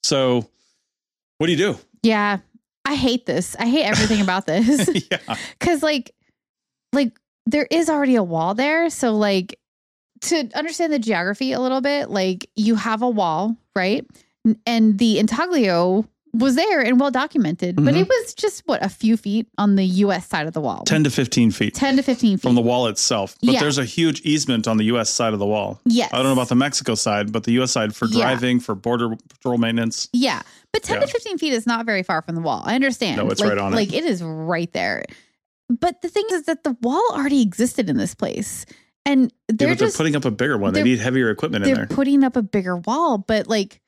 So what do you do? Yeah. I hate this. I hate everything about this. Yeah. Cause like, like there is already a wall there. So like to understand the geography a little bit, like you have a wall, right? N- And the intaglio was there and well documented, but Mhm. it was just what, a few feet on the U S side of the wall. ten to fifteen feet. ten to fifteen feet. From the wall itself. But Yeah. there's a huge easement on the U S side of the wall. Yes. I don't know about the Mexico side, but the U S side for Yeah. driving, for border patrol maintenance. Yeah. But ten Yeah. to fifteen feet is not very far from the wall. I understand. No, it's like, right on it. Like it is right there. But the thing is that the wall already existed in this place. And Yeah, they're but they're just putting up a bigger one. They they're- need heavier equipment in they're there. putting up a bigger wall. But like,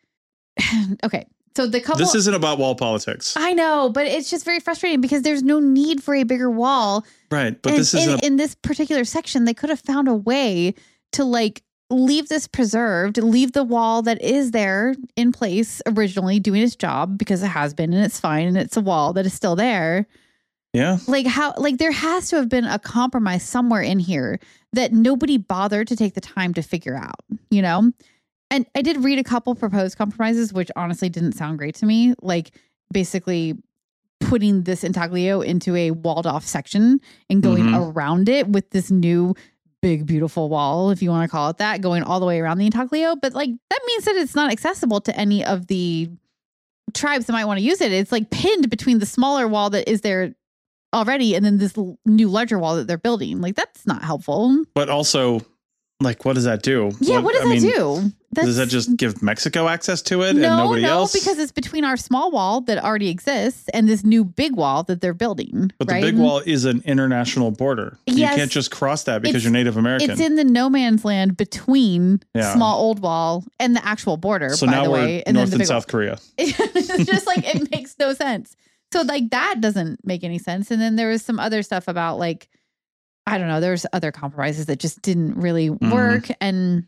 okay. So the couple This isn't about wall politics. I know, but it's just very frustrating because there's no need for a bigger wall. Right. But and this in, isn't a, in this particular section, they could have found a way to like leave this preserved, leave the wall that is there in place originally doing its job because it has been and it's fine and it's a wall that is still there. yeah. Like how like there has to have been a compromise somewhere in here that nobody bothered to take the time to figure out, you know? And I did read a couple proposed compromises, which honestly didn't sound great to me. Like basically putting this intaglio into a walled off section and going Mhm. around it with this new big, beautiful wall, if you want to call it that, going all the way around the intaglio. But like that means that it's not accessible to any of the tribes that might want to use it. It's like pinned between the smaller wall that is there already and then this l- new larger wall that they're building. Like that's not helpful. But also, like, what does that do? Yeah, what, does I that mean, do? That's, Does that just give Mexico access to it no, and nobody no, else? because it's between our small wall that already exists and this new big wall that they're building. But the right? big wall is an international border. Yes. You can't just cross that because It's- you're Native American. It's in the no man's land between Yeah. small old wall and the actual border, so by now the we're way. And North then and the big South Korea. it's just like it makes no sense. So like that doesn't make any sense. And then there was some other stuff about like, I don't know, there's other compromises that just didn't really Mhm. work. And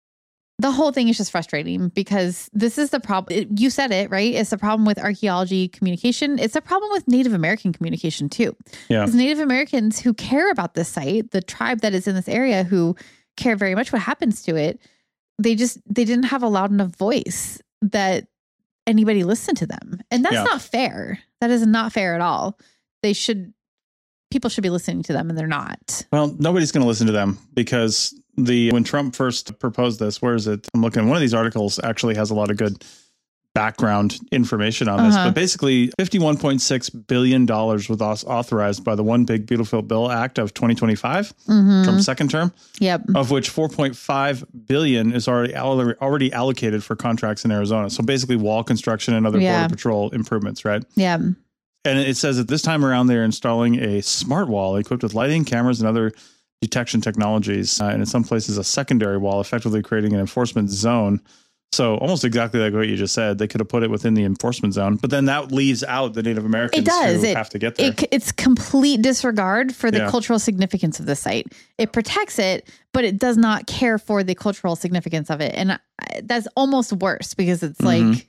the whole thing is just frustrating because this is the problem. You said it, right? It's the problem with archaeology communication. It's a problem with Native American communication too. Yeah. Because Native Americans who care about this site, the tribe that is in this area who care very much what happens to it, they just, they didn't have a loud enough voice that anybody listened to them. And that's Yeah. not fair. That is not fair at all. They should, people should be listening to them and they're not. Well, nobody's going to listen to them because the when Trump first proposed this, where is it? I'm looking. One of these articles actually has a lot of good background information on this, Uh-huh. but basically fifty-one point six billion dollars was aus- authorized by the One Big Beautiful Bill Act of twenty twenty-five, Mhm. Trump's second term, Yep. of which four point five billion is already al- already allocated for contracts in Arizona. So basically wall construction and other Yeah. border patrol improvements, right? Yeah. And it says that this time around they're installing a smart wall equipped with lighting, cameras, and other detection technologies. Uh, and in some places, a secondary wall, effectively creating an enforcement zone. So almost exactly like what you just said, they could have put it within the enforcement zone. But then that leaves out the Native Americans It does. who It- have to get there. It, it's complete disregard for the Yeah. cultural significance of the site. It protects it, but it does not care for the cultural significance of it. And I, that's almost worse because it's Mhm. like,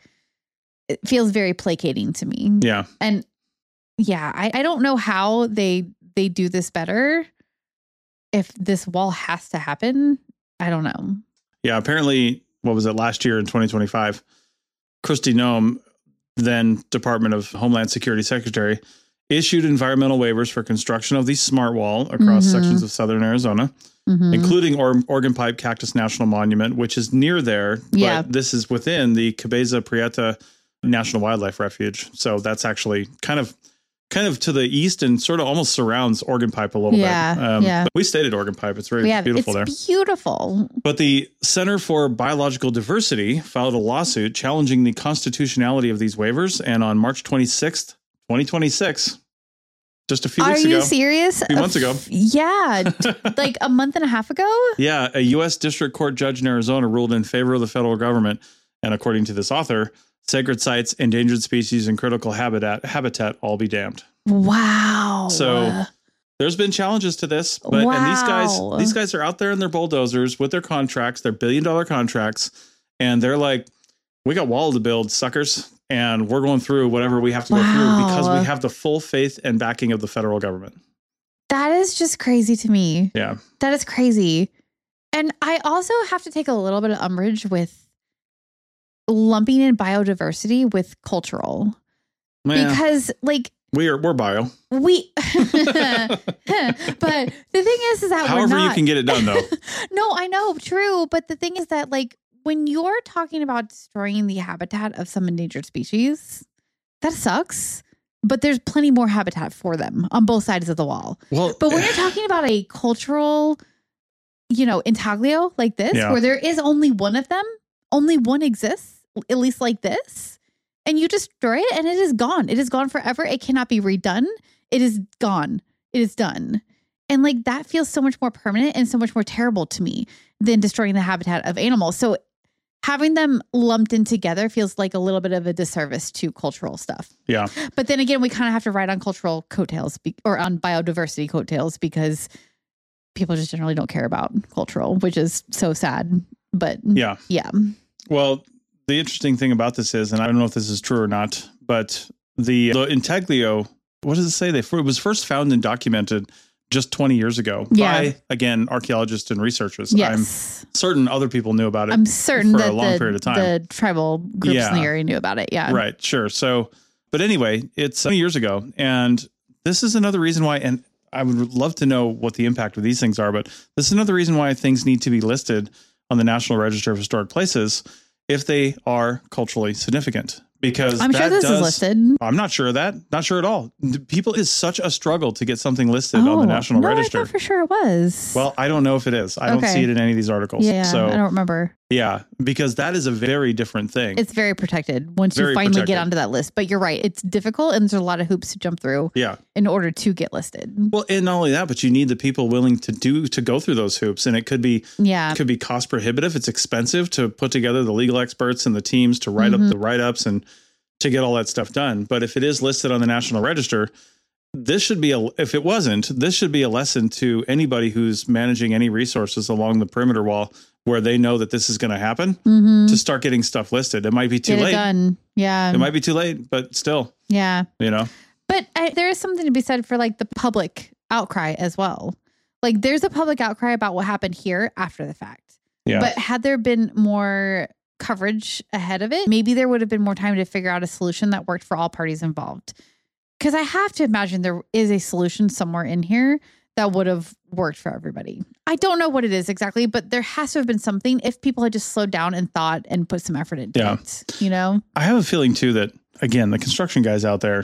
it feels very placating to me. yeah. And yeah, I, I don't know how they they do this better. if this wall has to happen, I don't know. Yeah, apparently, what was it last year in twenty twenty-five? Kristi Noem, then Department of Homeland Security Secretary, issued environmental waivers for construction of the Smart Wall across mm-hmm. sections of southern Arizona, mm-hmm. including or- Organ Pipe Cactus National Monument, which is near there. Yeah. But this is within the Cabeza Prieta National Wildlife Refuge. So that's actually kind of kind of to the east and sort of almost surrounds Organ Pipe a little yeah, bit. Um, yeah. We stayed at Organ Pipe. It's very yeah, beautiful it's there. Beautiful. But the Center for Biological Diversity filed a lawsuit challenging the constitutionality of these waivers. And on March twenty-sixth, twenty twenty-six, just a few Are weeks ago. Are you serious? A few months ago. Yeah. Like a month and a half ago? Yeah. A U S district court judge in Arizona ruled in favor of the federal government. And according to this author, sacred sites, endangered species, and critical habitat habitat all be damned. Wow. So there's been challenges to this, but wow. and these guys, these guys are out there in their bulldozers with their contracts, their billion dollar contracts, and they're like, we got wall to build, suckers, and we're going through whatever we have to wow. go through because we have the full faith and backing of the federal government. That is just crazy to me. Yeah. That is crazy. And I also have to take a little bit of umbrage with lumping in biodiversity with cultural. Yeah. Because like we are we're bio. We but the thing is is that however we're not. You can get it done though. No, I know, true. But the thing is that like when you're talking about destroying the habitat of some endangered species, that sucks. But there's plenty more habitat for them on both sides of the wall. Well, but when you're talking about a cultural, you know, intaglio like this, yeah. where there is only one of them, only one exists, at least like this, and you destroy it and it is gone. It is gone forever. It cannot be redone. It is gone. It is done. And like that feels so much more permanent and so much more terrible to me than destroying the habitat of animals. So having them lumped in together feels like a little bit of a disservice to cultural stuff. Yeah. But then again, we kind of have to ride on cultural coattails be- or on biodiversity coattails because people just generally don't care about cultural, which is so sad. But yeah. Yeah. Well, the interesting thing about this is, and I don't know if this is true or not, but the, the intaglio, what does it say? They, it was first found and documented just twenty years ago yeah. by, again, archaeologists and researchers. Yes. I'm certain other people knew about it I'm certain for that a long the, period of time. The tribal groups yeah. in the area knew about it. Yeah. Right. Sure. So, but anyway, it's twenty years ago. And this is another reason why, and I would love to know what the impact of these things are, but this is another reason why things need to be listed on the National Register of Historic Places if they are culturally significant. Because I'm that sure this does, is listed. I'm not sure of that. Not sure at all. People is such a struggle to get something listed oh, on the National no, Register. I thought for sure it was. Well, I don't know if it is. I okay. don't see it in any of these articles. Yeah, so, I don't remember. Yeah, because that is a very different thing. It's very protected once very you finally protected. get onto that list. But you're right. It's difficult and there's a lot of hoops to jump through yeah. in order to get listed. Well, and not only that, but you need the people willing to do to go through those hoops. And it could be yeah. it could be cost prohibitive. It's expensive to put together the legal experts and the teams to write mm-hmm. up the write-ups and to get all that stuff done. But if it is listed on the National Register, this should be a, if it wasn't, this should be a lesson to anybody who's managing any resources along the perimeter wall where they know that this is going to happen mm-hmm. to start getting stuff listed. It might be too get late. It done. Yeah. It might be too late, but still. Yeah. You know, but I, there is something to be said for like the public outcry as well. Like there's a public outcry about what happened here after the fact. Yeah. But had there been more coverage ahead of it, maybe there would have been more time to figure out a solution that worked for all parties involved. Because I have to imagine there is a solution somewhere in here that would have worked for everybody. I don't know what it is exactly, but there has to have been something if people had just slowed down and thought and put some effort into yeah. it, you know? I have a feeling too that, again, the construction guys out there,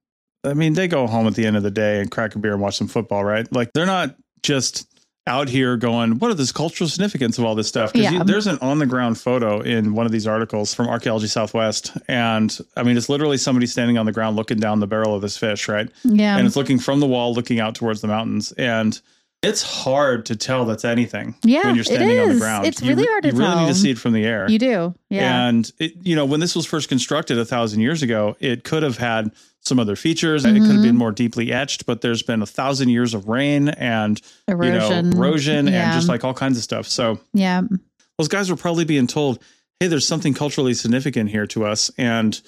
I mean, they go home at the end of the day and crack a beer and watch some football, right? Like they're not just out here going, what are this cultural significance of all this stuff? Because yeah. there's an on the ground photo in one of these articles from Archaeology Southwest. And I mean, it's literally somebody standing on the ground looking down the barrel of this fish, right? Yeah. And it's looking from the wall, looking out towards the mountains. And it's hard to tell that's anything yeah, when you're standing on the ground. It's really you, hard to you tell. You really need to see it from the air. You do. Yeah. And, it, you know, when this was first constructed a thousand years ago, it could have had some other features. Mm-hmm. It could have been more deeply etched, but there's been a thousand years of rain and erosion, you know, erosion yeah. and just like all kinds of stuff. So yeah, those guys were probably being told, hey, there's something culturally significant here to us. And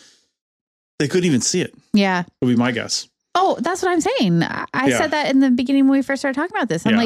they couldn't even see it. Yeah. Would be my guess. Oh, that's what I'm saying. I yeah. said that in the beginning when we first started talking about this. I'm yeah. like,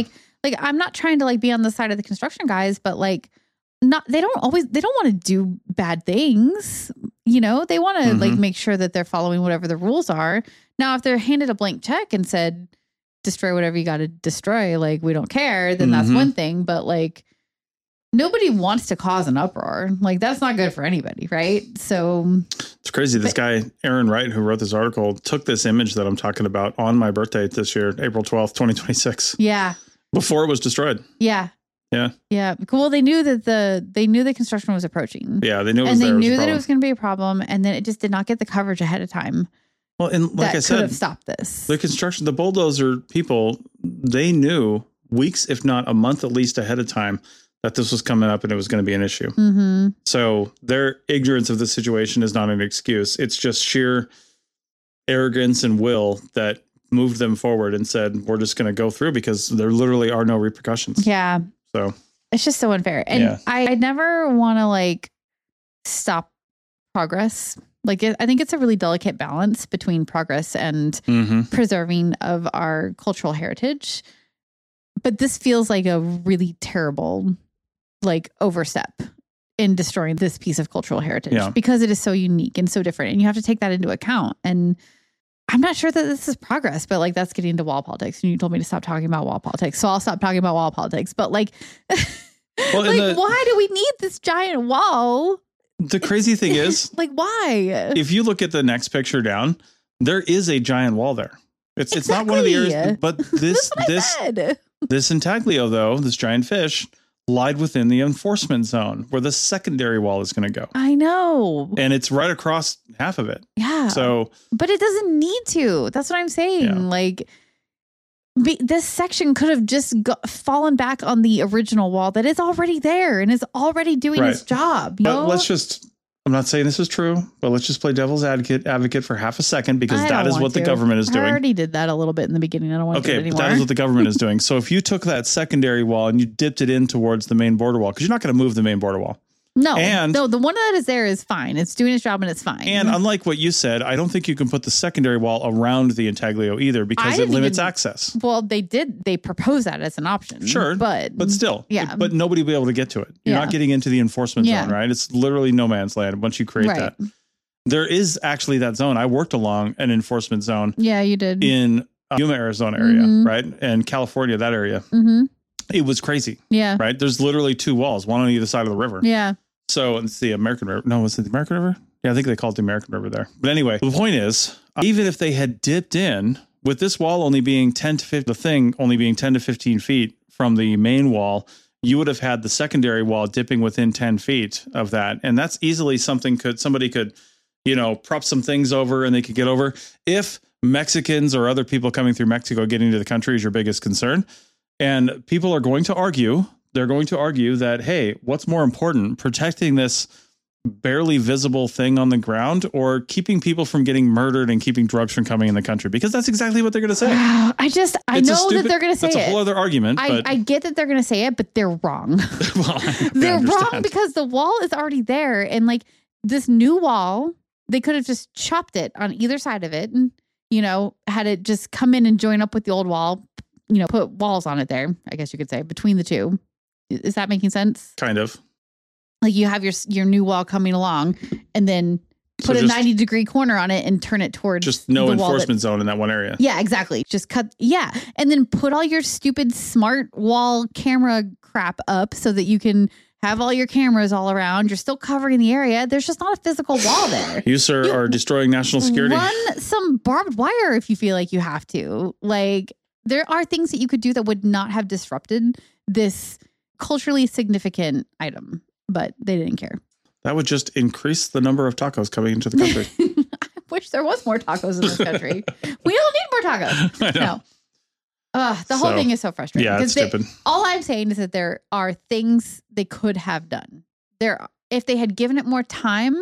like, I'm not trying to like be on the side of the construction guys, but like, not, they don't always, they don't want to do bad things. You know, they want to mm-hmm. like make sure that they're following whatever the rules are. Now, if they're handed a blank check and said, destroy whatever you got to destroy, like, we don't care, then mm-hmm. that's one thing. But like, nobody wants to cause an uproar. Like, that's not good for anybody. Right. So it's crazy. This but, guy, Aaron Wright, who wrote this article, took this image that I'm talking about on my birthday this year, April twelfth, twenty twenty-six. Yeah. Before it was destroyed. Yeah. Yeah. Yeah. Well, they knew that the, they knew the construction was approaching. Yeah. They knew it was And they there. knew it that it was going to be a problem. And then it just did not get the coverage ahead of time. Well, and like that I said, could have stopped this. The construction, the bulldozer people, they knew weeks, if not a month at least ahead of time, that this was coming up and it was going to be an issue. Mm-hmm. So their ignorance of the situation is not an excuse. It's just sheer arrogance and will that moved them forward and said, we're just going to go through because there literally are no repercussions. Yeah. So it's just so unfair. And yeah. I, I never want to like stop progress. Like, it, I think it's a really delicate balance between progress and mm-hmm. preserving of our cultural heritage. But this feels like a really terrible, like, overstep in destroying this piece of cultural heritage yeah. because it is so unique and so different. And you have to take that into account. And I'm not sure that this is progress, but like, that's getting into wall politics. And you told me to stop talking about wall politics. So I'll stop talking about wall politics. But like, well, like the, why do we need this giant wall? The crazy thing is, like, why? If you look at the next picture down, there is a giant wall there. It's exactly. It's not one of the areas, but this this this intaglio, though, this giant fish, lied within the enforcement zone where the secondary wall is going to go. I know, and it's right across half of it. Yeah. So, but it doesn't need to. That's what I'm saying. Yeah. Like, be, this section could have just go, fallen back on the original wall that is already there and is already doing right. its job. You but know? Let's just, I'm not saying this is true, but let's just play devil's advocate advocate for half a second because that is what to. the government is doing. I already did that a little bit in the beginning. I don't want okay, to do it anymore. But that is what the government is doing. So if you took that secondary wall and you dipped it in towards the main border wall, because you're not going to move the main border wall. No, and, no, the one that is there is fine. It's doing its job and it's fine. And unlike what you said, I don't think you can put the secondary wall around the intaglio either because it limits even, access. Well, they did. They proposed that as an option. Sure. But but still. Yeah. But nobody will be able to get to it. You're yeah. not getting into the enforcement yeah. zone, right? It's literally no man's land once you create right. that. There is actually that zone. I worked along an enforcement zone. Yeah, you did. In uh, Yuma, Arizona area, mm-hmm. right? And California, that area. Mm-hmm. It was crazy. Yeah. Right? There's literally two walls, one on either side of the river. Yeah. So it's the American River. No, was it the American River? Yeah, I think they called it the American River there. But anyway, the point is, even if they had dipped in with this wall only being ten to fifteen, the thing only being ten to fifteen feet from the main wall, you would have had the secondary wall dipping within ten feet of that. And that's easily something could somebody could, you know, prop some things over and they could get over. If Mexicans or other people coming through Mexico getting into the country is your biggest concern. And people are going to argue They're going to argue that, hey, what's more important, protecting this barely visible thing on the ground or keeping people from getting murdered and keeping drugs from coming in the country? Because that's exactly what they're going to say. I just, I it's know stupid, that they're going to say that's it. That's a whole other argument. I, but I get that they're going to say it, but they're wrong. Well, they're wrong because the wall is already there. And like this new wall, they could have just chopped it on either side of it and, you know, had it just come in and join up with the old wall, you know, put walls on it there, I guess you could say, between the two. Is that making sense? Kind of. Like you have your your new wall coming along and then put so a ninety degree corner on it and turn it towards just no the enforcement that, zone in that one area. Yeah, exactly. Just cut. Yeah. And then put all your stupid smart wall camera crap up so that you can have all your cameras all around. You're still covering the area. There's just not a physical wall there. You, sir, you are destroying national security. Run some barbed wire if you feel like you have to. Like there are things that you could do that would not have disrupted this culturally significant item, but they didn't care. That would just increase the number of tacos coming into the country. I wish there was more tacos in this country. We don't need more tacos. I know. No. Uh, the whole so, thing is so frustrating. Yeah, it's they, stupid. All I'm saying is that there are things they could have done. There, if they had given it more time,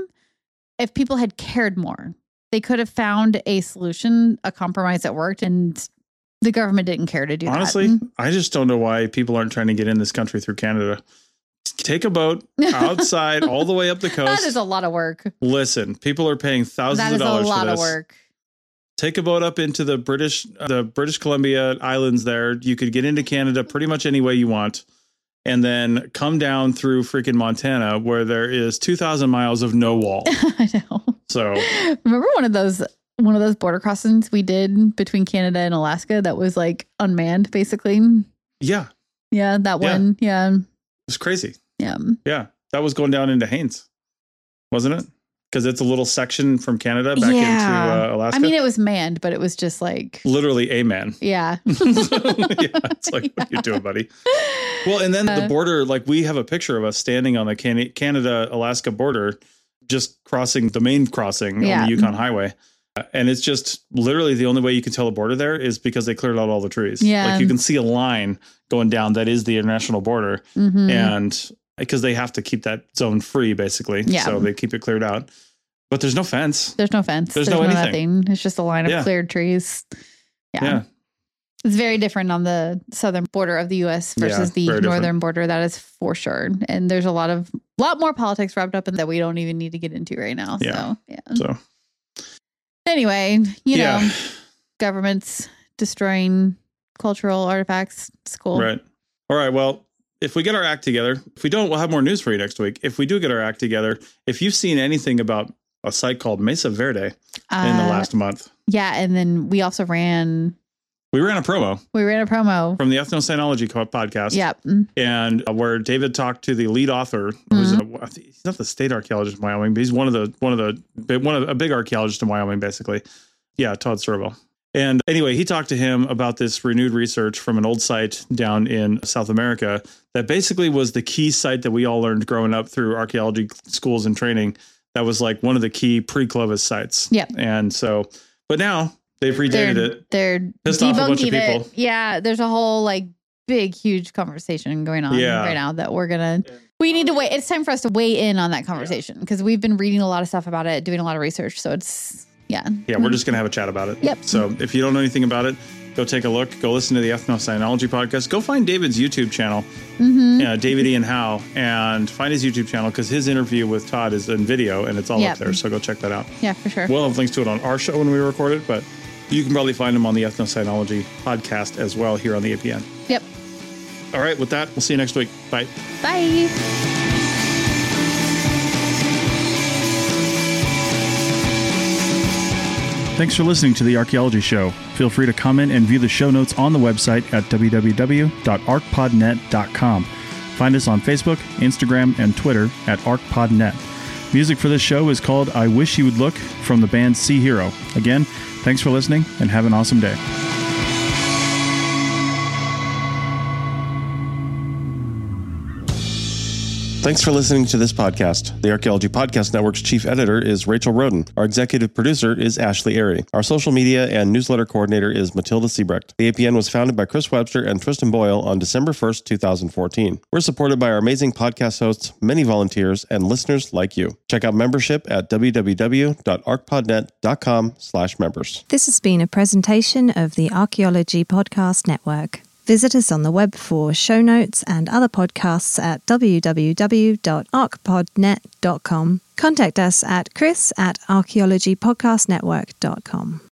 if people had cared more, they could have found a solution, a compromise that worked, and the government didn't care to do Honestly, that. Honestly, I just don't know why people aren't trying to get in this country through Canada. Take a boat outside all the way up the coast. That is a lot of work. Listen, people are paying thousands of dollars for this. That is a lot of work. take a boat up into the British, the British Columbia Islands there. You could get into Canada pretty much any way you want. And then come down through freaking Montana where there is two thousand miles of no wall. I know. So remember one of those one of those border crossings we did between Canada and Alaska that was like unmanned, basically? Yeah. Yeah, that one. Yeah. It was crazy. Yeah. Yeah. That was going down into Haines, wasn't it? Because it's a little section from Canada back yeah. into uh, Alaska. I mean, it was manned, but it was just like literally a man. Yeah. yeah. It's like, yeah. What are you doing, buddy? Well, and then uh, the border, like we have a picture of us standing on the Can- Canada-Alaska border, just crossing the main crossing yeah. on the Yukon Highway. Uh, and it's just literally the only way you can tell the border there is because they cleared out all the trees. Yeah. Like you can see a line going down that is the international border. Mm-hmm. And because they have to keep that zone free, basically. Yeah. So they keep it cleared out. But there's no fence. There's no fence. There's, there's no, no anything. Nothing. It's just a line of yeah. cleared trees. Yeah. yeah. It's very different on the southern border of the U S versus yeah, the northern different. border. That is for sure. And there's a lot of lot more politics wrapped up in that we don't even need to get into right now. Yeah. So, yeah. So anyway, you yeah. know, governments destroying cultural artifacts. It's cool. Right. All right. Well, if we get our act together, if we don't, we'll have more news for you next week. If we do get our act together, if you've seen anything about a site called Mesa Verde uh, in the last month. Yeah. And then we also ran... We ran a promo. We ran a promo. From the Ethnocynology podcast. Yep. And uh, where David talked to the lead author, who's mm-hmm. a, he's not the state archaeologist in Wyoming, but he's one of the, one of the, one of a big archaeologist in Wyoming, basically. Yeah, Todd Servo. And anyway, he talked to him about this renewed research from an old site down in South America that basically was the key site that we all learned growing up through archaeology schools and training. That was like one of the key pre-Clovis sites. Yeah. And so, but now they've redated they're, it. They're pissed off a bunch of people. It. Yeah. There's a whole like big, huge conversation going on yeah. right now that we're going to, we need to wait. It's time for us to weigh in on that conversation because we've been reading a lot of stuff about it, doing a lot of research. So it's, yeah. Yeah. We're just going to have a chat about it. Yep. So if you don't know anything about it, go take a look. Go listen to the Ethnocynology podcast. Go find David's YouTube channel, mm-hmm. uh, David Ian Howe, and find his YouTube channel because his interview with Todd is in video and it's all yep. up there. So go check that out. Yeah, for sure. We'll have links to it on our show when we record it, but you can probably find them on the Ethnocynology podcast as well here on the A P N. Yep. All right. With that, we'll see you next week. Bye. Bye. Thanks for listening to The Archaeology Show. Feel free to comment and view the show notes on the website at w w w dot arc pod net dot com. Find us on Facebook, Instagram, and Twitter at arcpodnet. Music for this show is called I Wish You Would Look from the band Sea Hero. Again, thanks for listening and have an awesome day. Thanks for listening to this podcast. The Archaeology Podcast Network's chief editor is Rachel Roden. Our executive producer is Ashley Airy. Our social media and newsletter coordinator is Matilda Siebrecht. The A P N was founded by Chris Webster and Tristan Boyle on December first, two thousand fourteen. We're supported by our amazing podcast hosts, many volunteers, and listeners like you. Check out membership at w w w dot arcpodnet dot com slash members. This has been a presentation of the Archaeology Podcast Network. Visit us on the web for show notes and other podcasts at w w w dot arc pod net dot com. Contact us at chris at archaeology podcast network dot com.